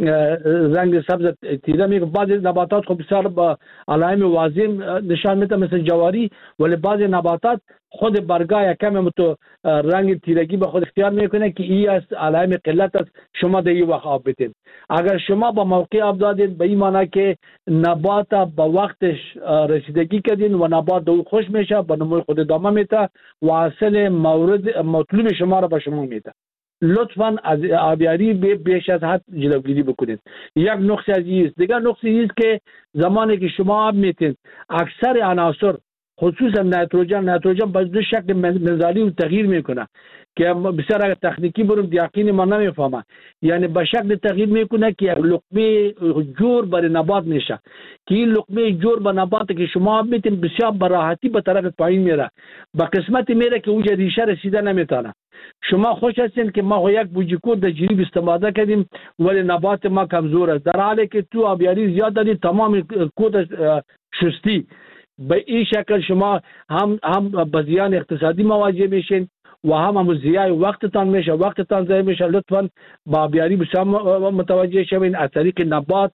رنگ سبز تیره میگه، بعضی نباتات خب بسیار با علائم واضح نشان میده مثل جواری، ولی بعضی نباتات خود برگا یا کمی تو رنگ تیرگی به خود اختیار میکنه که این است علائم قلت است، شما در این وقت آب بتین. اگر شما با موقع آب دادین به این معنی که نبات با وقتش رسیدگی کردین و نبات دو خوش میشه، به نموی خود ادامه میده و اصل مورد مطلوب شما را به شما میده. لطفاً از آبیاری بیش از حد جلوگیری بکنید. یک نقص از این است. دیگر نقص این است که زمانی که شما آب میتین اکثر عناصر خصوصا نیتروژن نیتروژن به دو شکل منزلی و تغییر میکنه که بسیار اگر تکنیکی برم دیاقین ما نمیفهمه. یعنی به شکل تغییر میکنه که یک لقمه جور بر نبات میشه که این لقمه جور به نبات که شما میتین بسیار براحتی به طرف پایین میره، به قسمت میره که اونجا ریشه رسیده نمیتونه. شما خوش هستین که ما یک بوجی کود در جریب استفاده کردیم ولی نبات ما کمزور است، در حالی که تو آبیاری زیاد دادید تمام کود شستی. به این شکل شما هم هم به زیان اقتصادی مواجه میشین و هم هم زیای وقتتان میشه، وقتتان ضایع میشه. لطفاً با آبیاری بسیار متوجه شوین، از طریق نبات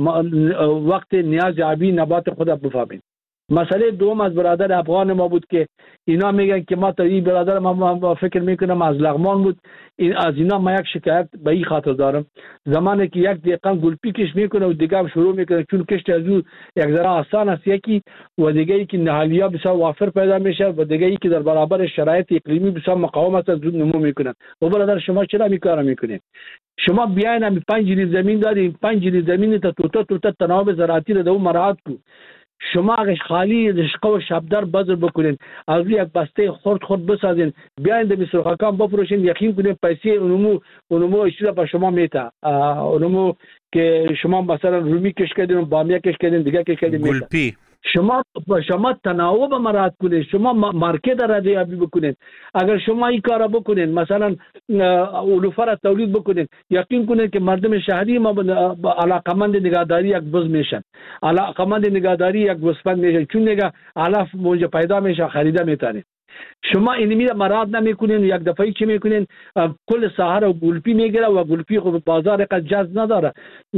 وقت نیاز آبی نبات خود بفهمین. مسئله دوم از برادر افغان ما بود که اینا میگن که ما تا این برادر ما, ما فکر میکنم از لغمان بود، این از اینا ما یک شکایت به این خاطر دارم. زمانی که یک دقیقه گلپی کش میکنه و دیگه هم شروع میکنه، چون کشت از او یک ذره آسان است یکی، و دیگه ای که نهالیا بسیار وافر پیدا میشه و دیگه ای که در برابر شرایط اقلیمی بسیار مقاومت از زود نمو میکنه. و برادر شما چرا میکار میکنید؟ شما بیاین هم پنج جریب زمین دارین، پنج جریب زمین تا توتا توتا تناوب زراعتی رو دو مراعات کو. شما اگه خالی رشقه و شبدر بذر بکنین، از یک بسته خرد خرد بسازین، بیاین در مسرخکان بفروشین، یقین کنین پیسه اونمو اونمو اشترا به شما میته. اونمو که شما مثلا رومی کش کردین، بامیه کش کردین، دیگه کش کردین گلپی. شما شما تناوب مراعات کنید، شما مارکت را ریابی بکنید. اگر شما این کارا بکنید، مثلا علوفه را تولید بکنید، یقین کنید که مردم شهری ما علاقمند نگهداری یک بز میشن، علاقمند نگهداری یک گوسفند میشن، چون نگه علف موجه پیدا میشه خریده میتونید. شما اینمی را مراعات نمیکنین، یک دفعه چی میکنین؟ کل ساحه رو گلپی میگیره و گلپی خود بازار قد جذب نداره،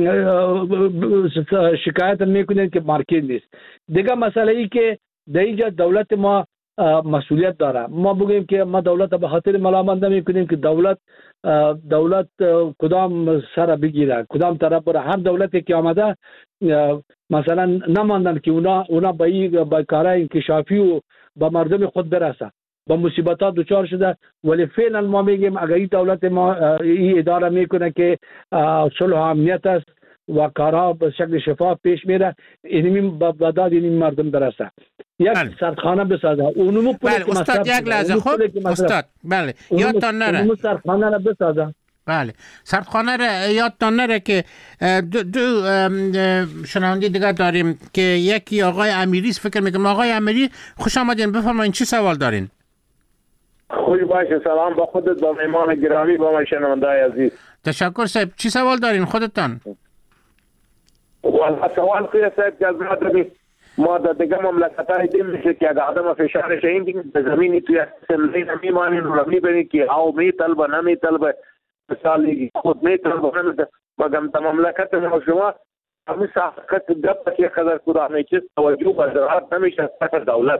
شکایت میکنین که مارکت نیست. دیگه مسئله ای که در اینجا دولت ما مسئولیت داره. ما بگیم که ما دولت به خاطر ملامت نمیکنیم که دولت دولت کدام سر بگیره، کدام طرف بره. هر دولتی که آمده مثلا نماندن که اونا اونا به این با کارهای انکشافی و با مردم خود برسه، با مصیبتات دچار شده. ولی فعلا ما میگیم اگر این دولت ما این اداره میکنه که صلح و امنیت است و کارها به شکل شفاف پیش میره، اینمی به داد این مردم برسه. یک سردخانه بسازه. اونمو بله استاد یک لحظه خوب استاد بله یادتان نره. اونمو سردخانه را بسازه. بله سردخانه را یادتان نره که دو, دو شنونده دیگه داریم که یکی آقای امیری فکر میکنم. آقای امیری خوش آمدین، بفرمایید چی سوال دارین؟ خوش باشه. سلام با خودت، با مهمان گرامی، با ما شنونده عزیز. تشکر صاحب. چی سوال دارین خودتان؟ والله سوال خیلی صاحب جذاب ما در دیگه مملکت‌های دیم میشه که اگر آدم فشارش این دیگه به زمینی توی سملی نمیمانین و میبینید که او میطلبه نمیطلبه، مثالی خود میطلبه نمیطلبه. مگم در مملکت ما شما همین ساخت گپ که قدر کدامه چیز توجه به زراعت نمیشه از طرف دولت.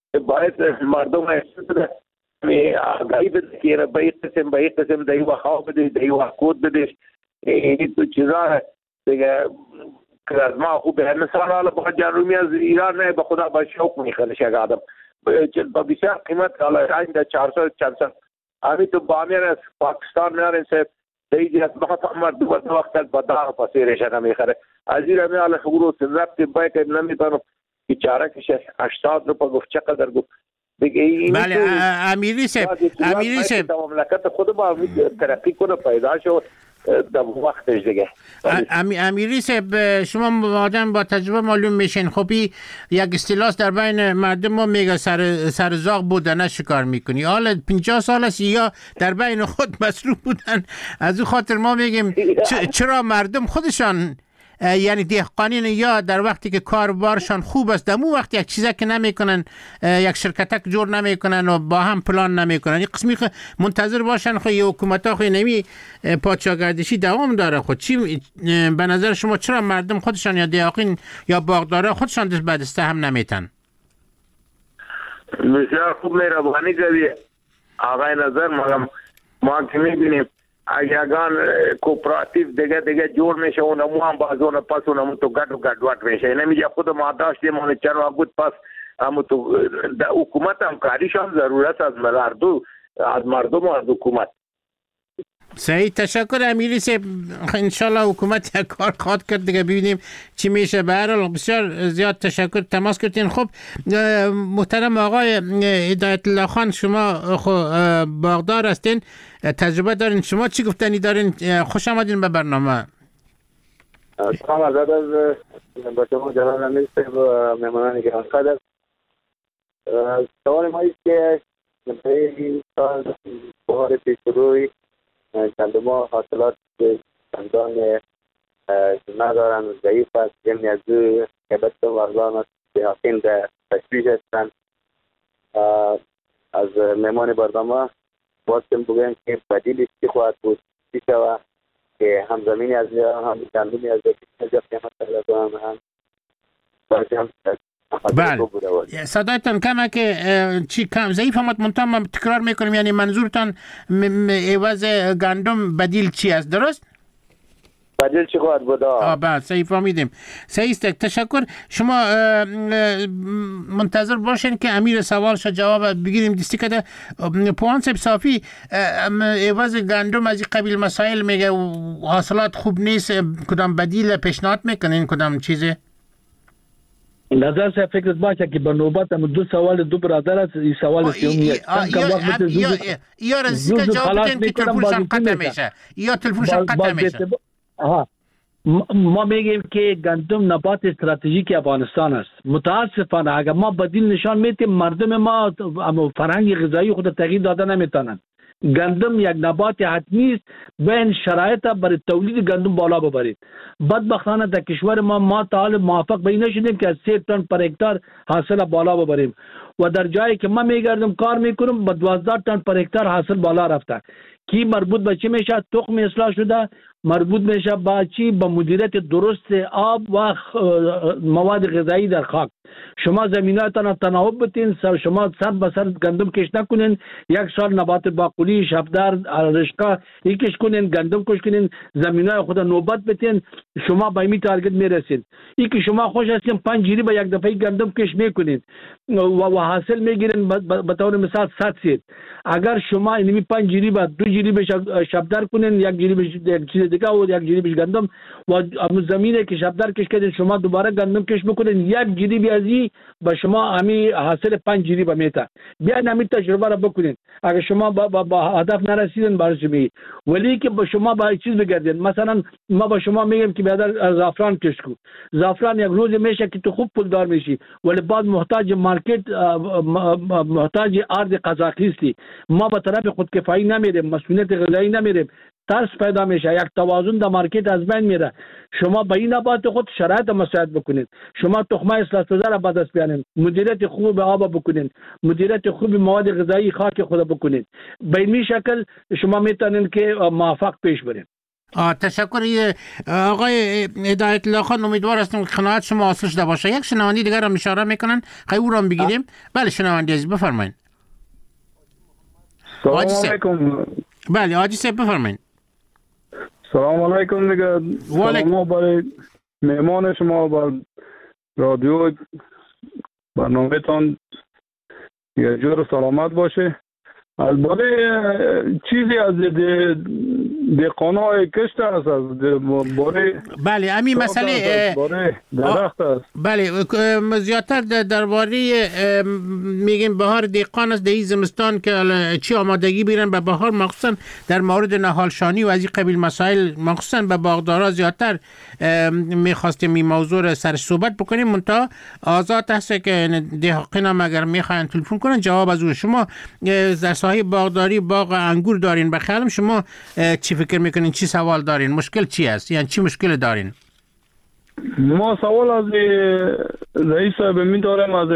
باید مردم احساس آگاهی بده که به این قسم به این قسم در این خواب بده در این کود بده. این تو چیزا دیگه که از ما خوبه. مثلا حالا با جنرومی از ایران نه به خدا با شوق میخوره شگ آدم با بسیار قیمت حالا این در چهارصد چهارصد امی تو بامیان از پاکستان میارن سه دیگه از بخاطر مردم دو وقت با داغ پاسیرش نمیخره. از این همی حالا خبرو سنرفت باید نمیتونم که چاره کشه هشتاد رو پا گفت چقدر گفت بله. امیری صاحب امیری صاحب مملکت خود با ترقی کنه پیدا شد در وقتش دیگه. امیری صاحب شما آدم با تجربه معلوم میشین. خب یک اصطلاح در بین مردم ما میگه سر سرزاق بودن شکار میکنی. حالا پنجاه سال است یا در بین خود مصروف بودن. از او خاطر ما میگیم چرا مردم خودشان یعنی دهقانین یا در وقتی که کاربارشان خوب است دمو وقتی یک چیزا که نمیکنن یک شرکتک جور نمیکنن و با هم پلان نمیکنن این قسمی منتظر باشن خو حکومت ها خو نمی پادشاهگردشی دوام داره. خود چی به نظر شما چرا مردم خودشان یا دهقان یا باغدارا خودشان دست به دست هم نمیتن؟ بسیار خوب مهربانی کردی آقای نظر. ما ما که میبینیم اگرگان کوپراتیو دیگه دیگه جور میشه اونمو هم بازون پس اونمو تو گد و گدوات میشه. نمیگه خود ما داشتیم اون چرا بود پس اما تو حکومت هم کاریشان ضرورت از مردم از مردم و از حکومت. صحیح. تشکر امیری صاحب. انشالله حکومت یک کار خواهد کرد دیگه ببینیم چی میشه. به هر حال بسیار زیاد تشکر تماس کردین. خب محترم آقای هدایت الله خان شما باغدار هستین تجربه دارین شما چی گفتنی دارین؟ خوش آمدین به برنامه. سلام عرض از با شما جناب امیر صاحب و مهمانان گرانقدر. سوال ما است که این سال بهار پیش روی گندم حاصلات چندان ندارن و ضعیف است. یعنی از قیمت ارزان است. دهقان در تشویش هستند. از مهمان برنامه باستم بگویم که بدیلش چی خواهد بود چی شود که هم زمینی از هم گندمی از یک قیمت ارزان هم باشه هم بله. صدایتان کمه که چی کم ضعیف آمد منتها تکرار میکنیم یعنی منظورتان عوض گندم بدیل چی است درست؟ بدیل چی خواهد بود؟ آه بله صحیح فهمیدیم. صحیح است. تشکر. شما منتظر باشین که امیر سوالش جواب بگیریم دستی کده. پوان صاحب صافی عوض گندم از این قبیل مسائل میگه حاصلات خوب نیست کدام بدیل پیشنهاد میکنین کدام چیزه؟ نظر سے فکر باشه که به نوبت هم دو سوال دو برادر است. این سوال سیومیه یا یا رزی که جواب بدین که تلفونشان قطع میشه یا تلفونشان قطع میشه. آها ما میگیم که گندم نبات استراتژیک افغانستان است. متاسفانه اگر ما بدیل نشان میدیم مردم ما فرهنگ غذایی خود تغییر داده نمیتونن. گندم یک نبات حتمی است. بین شرایط برای تولید گندم بالا ببرید. بدبختانه در کشور ما ما تا حال موافق به این نشدیم که از سه تن پر هکتار حاصل بالا ببریم و در جایی که من میگردم کار میکنم با دوازده تن پر هکتار حاصل بالا رفته. کی مربوط به چی میشه؟ تخم اصلاح شده. مربوط میشه با چی؟ با مدیریت درست آب و مواد غذایی در خاک. شما زمیناتون تناوب بتین. شما سر به سر گندم کش نکنین. یک سال نبات باقولی شفدار رشقه یکیش کنین گندم کش کنین زمینای خود نوبت بتین شما به این تارگت میرسید. این که شما خوش هستین پنج جیری به یک دفعه گندم کش میکنین و حاصل میگیرین به طور مثال صد سید. اگر شما اینمی پنج جیری با دو جیری به شفدار کنین یک جیری به یک چیز دیگه و یک جیری به گندم و زمینه که شفدار کش کردین شما دوباره گندم کش بکنین یک جیری بیازی با شما همی حاصل پنج جیری به میتا. بیاین همی تجربه را بکنین. اگر شما با, با, با هدف نرسیدن برای شما ولی که با شما با چیز بگردین. مثلا ما با شما میگیم که بیادر زعفران کش کو. زعفران یک روز میشه که تو خوب پولدار میشی ولی بعد محتاج مارکت محتاج ارز قزاقستی. ما به طرف خودکفایی نمیریم. مسئولیت غذایی نمیریم. ترس پیدا میشه. یک توازن در مارکت از بین میره. شما با این نبات خود شرایط مساعد بکنید. شما تخمه اصلاح شده را به دست بیارین. مدیریت خوب به آب بکنید. مدیریت خوب مواد غذایی خاک خود بکنید. به این شکل شما میتونید که موفق پیش برید. آه تشکر. آقای هدایت الله خان، امیدوار هستم که قناعت شما حاصل شده باشه. یک شنونده دیگر هم اشاره میکنن، خیلی او را هم بگیریم. بله شنونده عزیز بفرمایید. سلام علیکم. بله حاجی صاحب بفرمایید. سلام علیکم دیگه. سلام برای مهمان شما بر رادیو برنامه تان یه جور سلامت باشه. البته چیزی از دهقان‌های کشت هست، از باره بله همین مسئله درخت است. بله زیادتر درباره میگیم بهار دهقان است، دهی زمستان که چی آمادگی بیرن به بهار، مخصوصا در مورد نهالشانی و از این قبیل مسائل، مخصوصا به باغدارا زیادتر میخواستیم این موضوع را سر صحبت بکنیم. منتها آزاد هست که دهقان هم اگر میخواین تلفن کنن جواب از او. شما در ساحه باغداری باغ انگور دارین، به خیالم شما چی فکر میکنین، چی سوال دارین، مشکل چی است، یعنی چی مشکل دارین؟ ما سوال از رئیس صاحب می دارم، از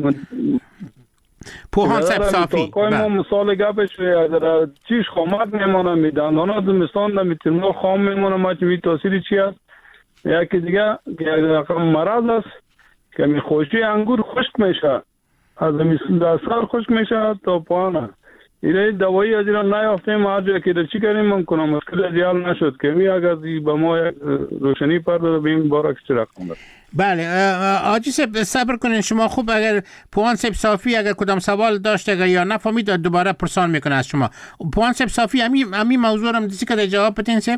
پوهان صاحب صافی. ما مثال گپش اگر چیش خامت میمونه میدن اونا زمستان نمیتونن خام میمونه، ما چی تاثیر چی است؟ یکی دیگه که مرض است که می خوشی انگور خشک میشه، از زمستان سر خشک میشه تا پایان. اینا دوایی از ایران نیافتیم، هر جا که چی کنیم من کنم مشکل زیاد نشد که می اگر به ما روشنی پرده ببین بارک چه رقم داره. بله آجی صبر کنین شما. خوب اگر پوان صاحب صافی اگر کدام سوال داشت اگر یا نفهمید دوباره پرسان میکنه از شما. پوان صاحب صافی امی امی موضوع رو دیسی که جواب بدین صاحب.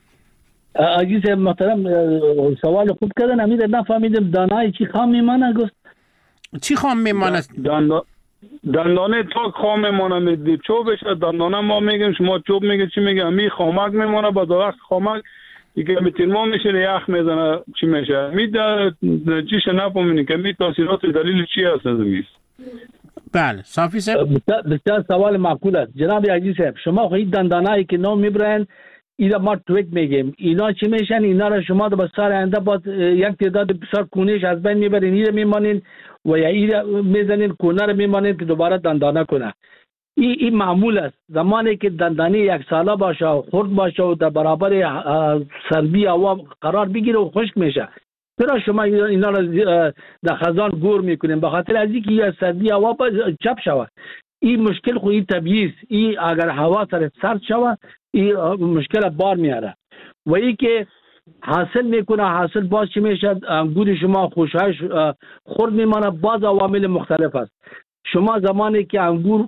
آجی صاحب محترم سوال خوب کردن، امی نفهمیدم دانای چی خام میمانه گفت. چی خام میمانه؟ دانا دندانه تا خام میمونه، میدی چوبش دندانه ما میگیم، شما چوب میگه چی میگه، امی خامک میمونه. بعد وقت خامک دیگه میتونم میشه یخ میزنه چی میشه میده چیش نفهمینی که می تاثیرات دلیل چی هست زمین. بله صافی صاحب بسیار سوال معقول است جناب عزیز صاحب. شما خواهید دندانه‌ای که نام میبرن اینا ما تویک میگیم، اینا چی میشن؟ اینا را شما در بسیار آینده باز یک تعداد بسیار کونش از بین میبرین، اینا میمانین و یا اینا میزنین کونه را میمانین که دوباره دندانه کنه. این این معمول است. زمانی که دندانه یک ساله باشه و خرد باشه و در برابر سردی هوا قرار بگیره و خشک میشه، چرا شما اینا را در خزان گور میکنین؟ به خاطر از اینکه یا سردی هوا چپ شود. این مشکل خودی طبیعی است. این اگر هوا سر سرد شود این مشکل بار میاره و این که حاصل میکنه، حاصل باز چی میشه؟ انگور شما خوشایش خرد میمانه. باز عوامل مختلف است. شما زمانی که انگور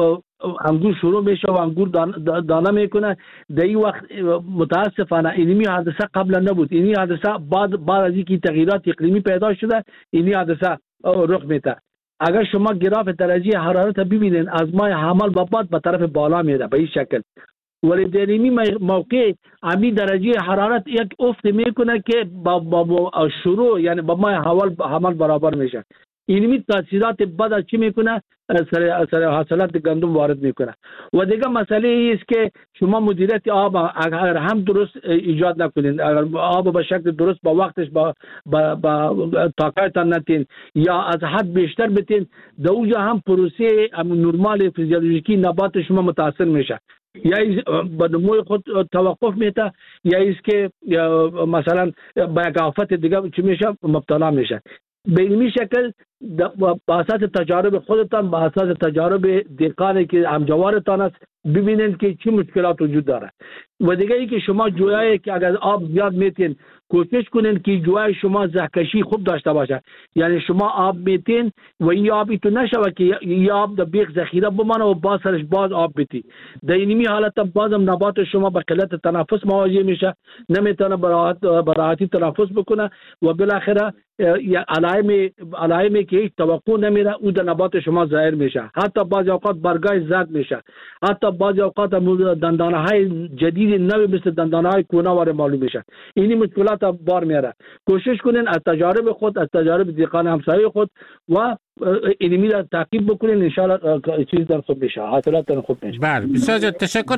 انگور شروع میشه و انگور دانه میکنه، در این وقت متاسفانه اینمی حادثه قبلا نبود. اینی حادثه بعد بعد از اینکه تغییرات اقلیمی پیدا شده اینی حادثه رخ میده. اگر شما گراف درجه حرارت ببینید از ماه حمل به بعد به طرف بالا میره به این شکل، ولی در این موقع امی درجه حرارت یک افت میکنه که با, با, با شروع یعنی با ماه حمل برابر میشه. اینمی تاثیرات بد چی میکنه؟ سر سر حاصلات گندم وارد میکنه. و دیگه مسئله است که شما مدیریت آب اگر هم درست ایجاد نکنین، اگر آب به شکل درست با وقتش با با, با طاقتتان نتین یا از حد بیشتر بتین، در اونجا هم پروسه نرمال فیزیولوژیکی نبات شما متاثر میشه. یا به نموی خود توقف میده یا است که مثلا با یک آفت دیگه چی میشه؟ مبتلا میشه. به این شکل با اساس تجارب خودتان، با اساس تجارب دهقانی که همجوارتان است ببینید که چه مشکلات وجود داره. و دیگه ای که شما جویایی که اگر آب زیاد میتین کوشش کنین که جوی شما زهکشی خوب داشته باشه. یعنی شما آب میتین و این آبی تو نشوه که این آب در بیخ ذخیره بمانه و باز سرش باز آب بیتی. در اینمی حالت بازم نبات شما به قلت تنفس مواجه میشه، نمیتونه براحتی تنفس بکنه و بالاخره علائم علائمی که هیچ توقع نمیره او در نبات شما ظاهر میشه. حتی بعضی اوقات برگای زرد میشه، حتی بعضی اوقات دندانه های جدید نوی مثل دندانه های کونه واره معلوم میشه. اینی مشکلات بار میاره. کوشش کنین از تجارب خود، از تجارب دهقان همسایه خود و اینمی را تعقیب بکنین، ان شاء الله چیز در خوب میشه، حاصلات خوب میشه. بله بسیار تشکر.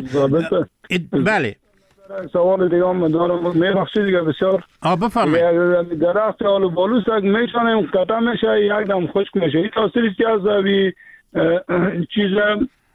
بله سوال دیگه هم دارم، میبخشید دیگه بسیار. آ بفرمایید. درخت آلو بالوس اگه میشانه کتا میشه یک دم خشک میشه، این تاثیری که از وی چیز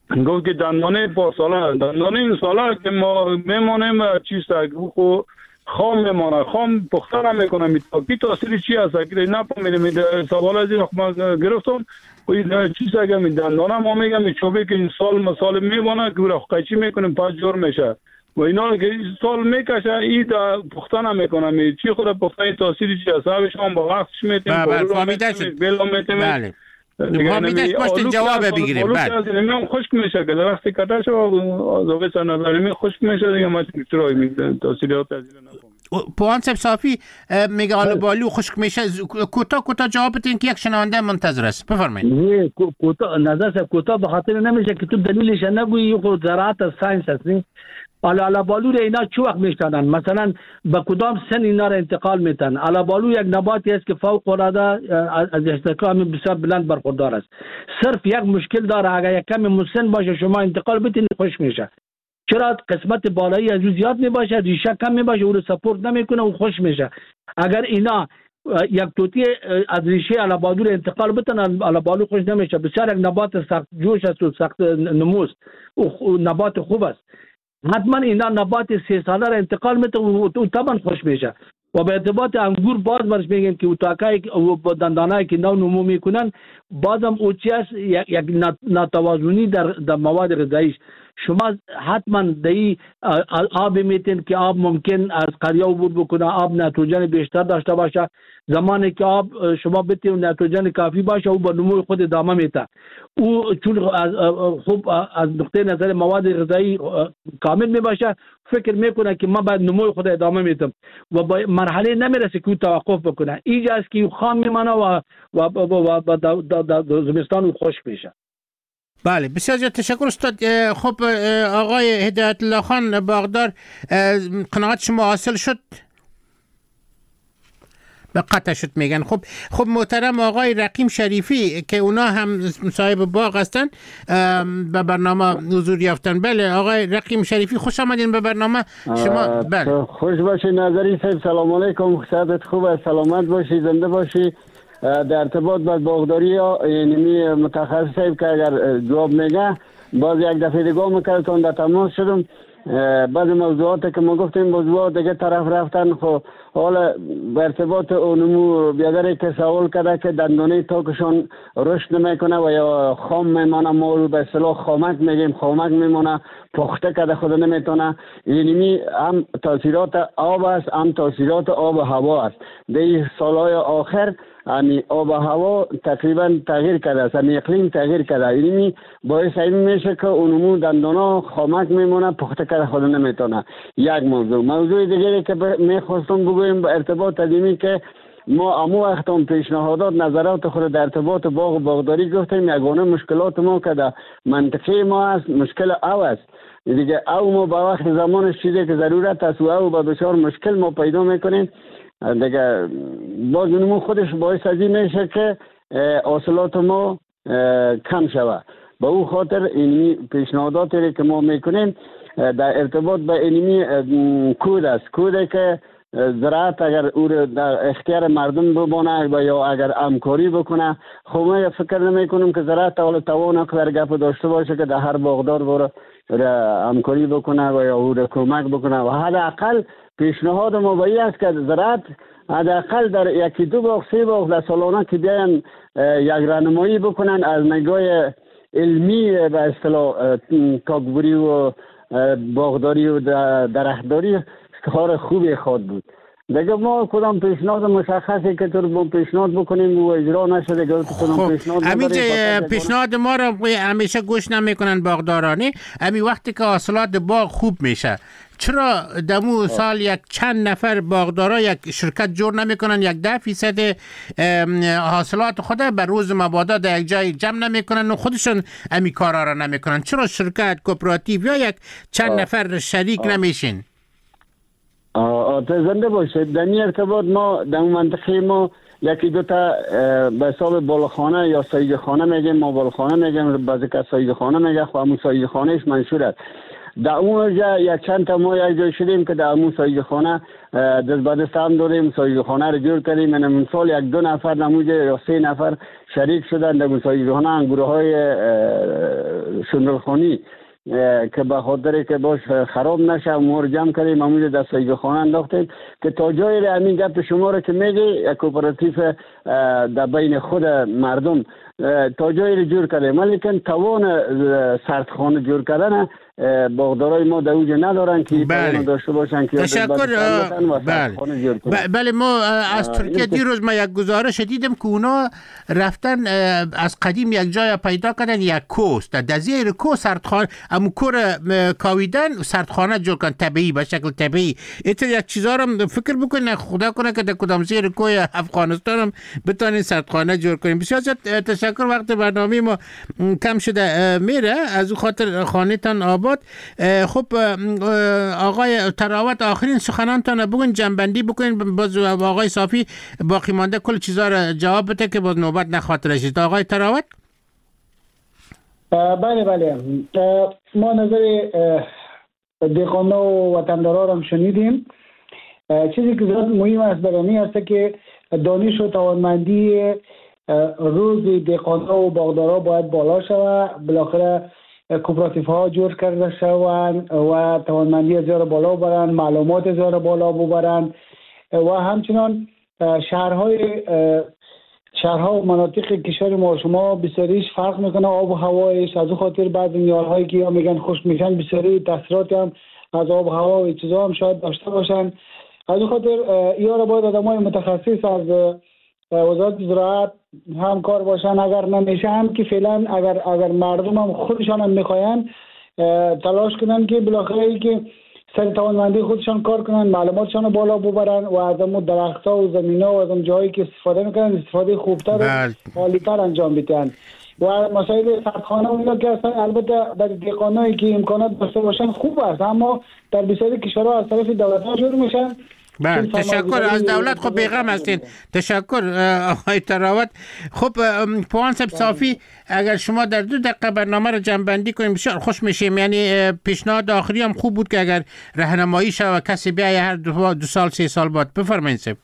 گفت که دندانه پارساله دندانه این ساله که ما میمانیم چیز خو خام میمانه خام پخته نمیکنه کی تاثیر چی هست که نفهمیدم سوال از این ما گرفتم و چیز اگه می دندانه ما میگم چوبه که این سال مسال میمانه که را قیچی میکنیم پاس جور میشه و اینا که سال میکشه این پخته نمیکنه می چی خود پخته تاثیر چی هست همش هم با وقتش میتیم بله فهمیده شد بله فهمیده شد جواب بگیریم بله نمیام خشک میشه که درخت کتا شو زوبه سنالاری می خشک میشه دیگه ما چطوری می تاثیرات از این نفهمیم پوان صاحب صافی میگه آلوبالو خشک میشه کوتاه کوتاه جواب بدین که یک شنونده منتظر است بفرمایید. نه کوتاه نظر صاحب کوتاه به خاطر نمیشه که تو دلیلش نگویی خود زراعت ساینس است نه آلوبالو را اینا چه وقت میشکنن مثلا به کدام سن اینا را انتقال میتن آلوبالو یک نباتی است که فوق العاده از احتکام بسیار بلند برخوردار است صرف یک مشکل داره اگر یک کم مسن باشه شما انتقال بدین خوش میشه چرا قسمت بالایی از او زیاد میباشه ریشه کم میباشه او رو سپورت نمیکنه و خوش میشه اگر اینا یک توتی از ریشه آلوبالو انتقال بتن آلوبالو خوش نمیشه بسیار یک نبات سخت جوش است و سخت نموست و نبات خوب است حتما اینا نبات سه ساله را انتقال میده و طبعا خوش میشه و به ارتباط انگور باز برش میگیم که اوتاکای و دندانایی که نو نمو میکنن بازم او چیز یک ناتوازنی در در مواد غذاییش شما حتما دی آب میتین که آب ممکن از قریه عبور بکنه آب نیتروژن بیشتر داشته باشه زمانی که آب شما بتین نیتروژن کافی باشه او به نمو خود ادامه میده او چون از خوب از نقطه نظر مواد غذایی کامل میباشه فکر میکنه که ما باید نمو خود ادامه میدم و با مرحله نمیرسه که توقف بکنه اینجا است که خام میمانه و و زمستان خشک میشه. بله بسیار زیاد تشکر استاد. خب آقای هدایت الله خان باغدار قناعت شما حاصل شد؟ به قطع شد میگن. خب خب محترم آقای رقیم شریفی که اونا هم صاحب باغ هستن به برنامه حضور یافتن. بله آقای رقیم شریفی خوش آمدین به برنامه شما. بله خوش باشی نظری صاحب سلام علیکم صحت خوب است سلامت باشی زنده باشی. در ارتباط با باغداری یعنی متخصص صاحب که اگر جواب میگه باز یک دفعه دیگه میکردم در تماس شدم بعض موضوعات که ما گفتیم موضوعات دیگه طرف رفتن خب حالا به ارتباط اونمو بیادری که سوال کرده که دندانه تاکشان رشد نمیکنه و یا خام میمانه ما رو به اصطلاح خامک میگیم خامک میمانه پخته کرده خود نمیتونه یعنی هم تاثیرات آب است هم تاثیرات آب و هوا است در سالهای آخر یعنی آب و هوا تقریبا تغییر کرده است یعنی اقلیم تغییر کرده یعنی باعث این میشه که اونمو دندانا خامک میمونه پخته کرده خود نمیتونه. یک موضوع موضوع دیگری که میخواستم بگویم به ارتباط تدیمی که ما امو وقت هم پیشنهادات نظرات خود در ارتباط باغ و باغداری گفتیم یگانه مشکلات ما که در منطقه ما است مشکل او است دیگه او ما با وقت زمانش چیزی که ضرورت است و او با بسیار مشکل ما پیدا میکنیم دیگه باز نمو خودش باعث از این میشه که حاصلات ما کم شود. به او خاطر اینی پیشنهاداتی که ما میکنیم در ارتباط به اینی کود است کودی که زراعت اگر او در اختیار مردم بمانه و یا اگر همکاری بکنه خب ما فکر نمی کنیم که زراعت حالا توان اقدر گپ داشته باشه که در هر باغدار بره همکاری بکنه و یا او کمک بکنه و حداقل پیشنهاد ما به این است که زراعت حداقل در یکی دو باغ سه باغ در سالانه که بیاین یک راهنمایی بکنن از نگاه علمی به اصطلاح کاکبری و باغداری و درختداری کار خوبی خود بود. دیگه ما کدام پیشنهاد مشخصی که تو پیشنهاد بکنیم و اجرا نشده دیگه کدام پیشنهاد نداریم. پیشنهاد ما رو همیشه گوش نمیکنن باغدارانی. امی وقتی که حاصلات باغ خوب میشه چرا دمو سال یک چند نفر باغدارا یک شرکت جور نمیکنن یک ده فیصد حاصلات خود بر روز مبادا در یک جای جمع نمیکنن و خودشون امی کارا را نمیکنن؟ چرا شرکت کوپراتیو یا یک چند آه. نفر شریک آه. نمیشین؟ آه زنده باشه. در این ارتباط ما در منطقه ما یکی دوتا به حساب بالاخانه یا سایه خانه میگیم ما بالاخانه میگیم بعضی که سایه خانه میگه خب همون سایه خانهش منشور است در اون جا یک چند تا ما یک جای شدیم که در اون سایه خانه دست به دست هم دادیم، سایه خانه رو جور کردیم. من مثال یک دو نفر نموجه یا سه نفر شریک شدن در سایه خانه انگوره های شندرخانی که به خاطر که باش خراب نشه مور جمع کردیم امروز در سایه خانه انداختیم که تا جایی همین گپ شما رو که میگی یک کوپراتیو در بین خود مردم تا جایی رو جور کردیم، ولی توان سردخانه جور کردن باغدارای ما در اونجا ندارن که توان داشته باشن که تشکر. بله بله ما از ترکیه دیروز ما یک گزارش دیدم که اونا رفتن از قدیم یک جای پیدا کردن یک کوست در زیر کو سردخانه امو کور کاویدن سردخانه جور کردن طبیعی به شکل طبیعی. ایت یک چیزا رو فکر بکنه خدا کنه که در کدام زیر کوی افغانستان هم بتونین سردخانه جور کنیم. بسیار تشکر. وقت برنامه ما کم شده میره، از او خاطر خانه‌تان آباد. خب آقای تراوت آخرین سخنانتان بگوین، جنبندی بکنین، باز آقای صافی باقی مانده کل چیزا رو جواب بده که باز نوبت نخاطر رسید. آقای تراوت. بله بله ما نظر دهقانا و وطندارا هم شنیدیم. چیزی که زیاد مهم است برای است که دانش و توانمندی روز دهقانا و باغدارا باید بالا شود، بالاخره کوپراتیف ها جور کرده شوند و توانمندی از را بالا ببرند، معلومات از را بالا ببرند و همچنان شهرهای شهرها و مناطق کشور ما شما بسیاریش فرق میکنه، آب و هوایش. از اون خاطر بعضی میارهایی که یا میگن خشک میشن بسیاری تاثیرات هم از آب و هوا و چیزا هم شاید داشته باشن. از اون خاطر یا را باید آدمای متخصص از وزارت زراعت هم کار باشن، اگر نمیشه هم که فعلا اگر اگر مردم هم خودشان هم میخواین تلاش کنن که بالاخره ای که سر توانمندی خودشان کار کنن، معلوماتشان رو بالا ببرن و از اون درخت‌ها و زمین‌ها و از اون جایی که استفاده میکنن استفاده خوبتر و عالی‌تر انجام بدن. و مسائل سردخانه اونا که اصلا البته در دهقانایی که امکانات داشته باشن خوب است، اما در بسیاری کشورها از طرف دولت‌ها جور میشن. بله تشکر. از دولت خب بیغم هستین. تشکر آقای تراوت. خب پوان صاحب صافی، اگر شما در دو دقیقه برنامه رو جمع‌بندی کنیم بسیار خوش میشیم. یعنی پیشنهاد آخری هم خوب بود که اگر راهنمایی شه و کسی بیای هر دو, دو سال سه سال بعد. بفرمایید صاحب.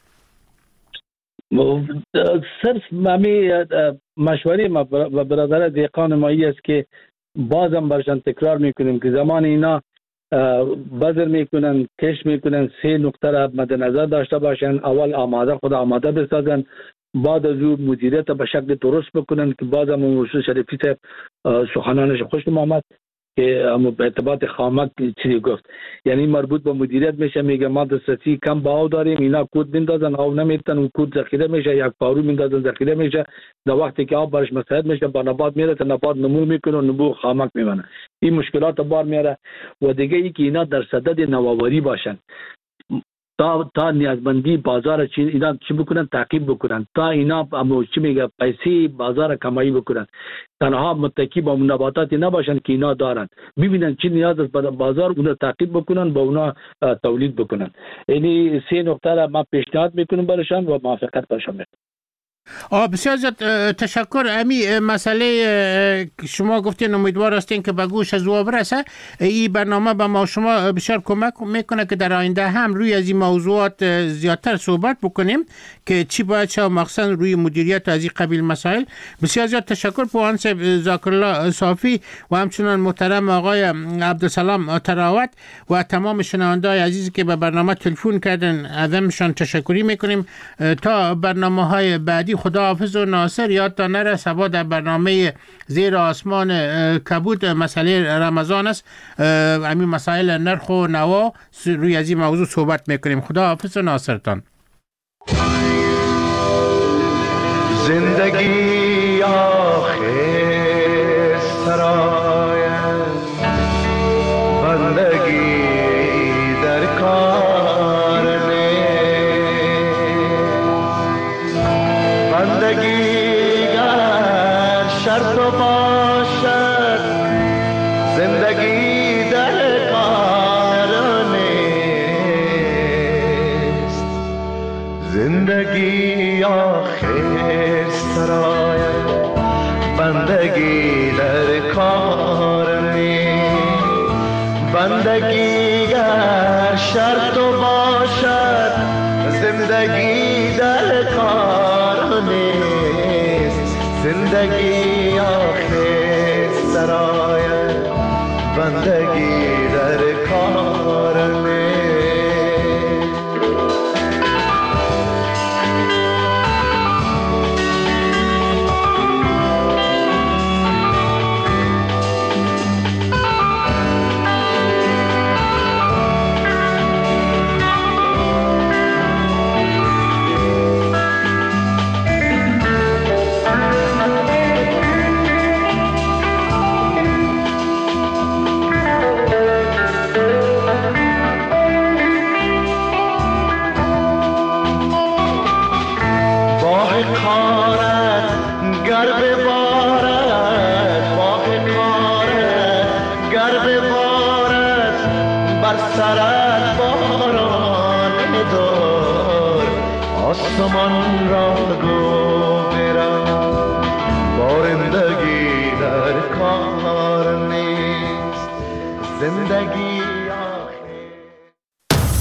صرف ممی مشوری ما و برادر دهقان مایی است که بازم برشان تکرار میکنیم که زمان اینا بذر میکنن، کش میکنن، سه نقطه را مد نظر داشته باشن. اول آماده خود آماده بسازن، بعد از او مدیریت به شکل درست بکنن که بعد هم موضوع شریفی صاحب سخنانش خوش آمد که به ارتباط خامک چیزی گفت، یعنی مربوط به مدیریت میشه. میگه ما دسترسی کم به آب داریم، اینا کود میندازن آب نمیتن، اون کود ذخیره میشه، یک پارو میندازن ذخیره میشه، در وقتی که آب برش مساعد میشه با نبات میره تا نبات نمو میکنه و نمو خامک میمونه. این مشکلات بار میاره. و دیگه ای که اینا در صدد نوآوری باشن، تا تا نیازمندی بازار چی اینا چی بکنن تعقیب بکنن، تا اینا امو چی میگه پیسې بازار کمایی بکنن، تنها متکی به نباتاتی نباشن که اینا دارن، ببینن چی نیاز است به بازار اون تعقیب بکنن، با اونا تولید بکنن. یعنی سه نقطه را ما پیشنهاد میکنم برشان و موافقت برشان میکنم. آه بسیار زیاد تشکر. امی مسئله شما گفتین امیدوار هستین که به گوش از او برسه. این برنامه به ما شما بسیار کمک میکنه که در آینده هم روی از این موضوعات زیادتر صحبت بکنیم که چی باید شد، مخصوصا روی مدیریت و از این قبیل مسائل. بسیار زیاد تشکر پوان صاحب ذاکرالله صافی و همچنان محترم آقای عبدالسلام تراوت و تمام شنونده‌های عزیزی که به برنامه تلفن کردن، ازشان تشکری میکنیم. تا برنامه‌های بعدی خدا حافظ و ناصر. یادتان نره سبا در برنامه زیر آسمان کبود مسئله رمضان است، همین مسائل نرخ و نوا روی از این موضوع صحبت میکنیم. خدا حافظ و ناصرتان. زندگی آخر سرای بندگی در کار بندگی گر شرط باشد زندگی در کار نیست. زندگی آخر سرای بندگی در کار نیست. بندگی گر شرط باشد زندگی در کار نیست زندگی آخر سرایت بندگی در کار نیست آسمان را گو برم بارندگی در کار نیست زندگی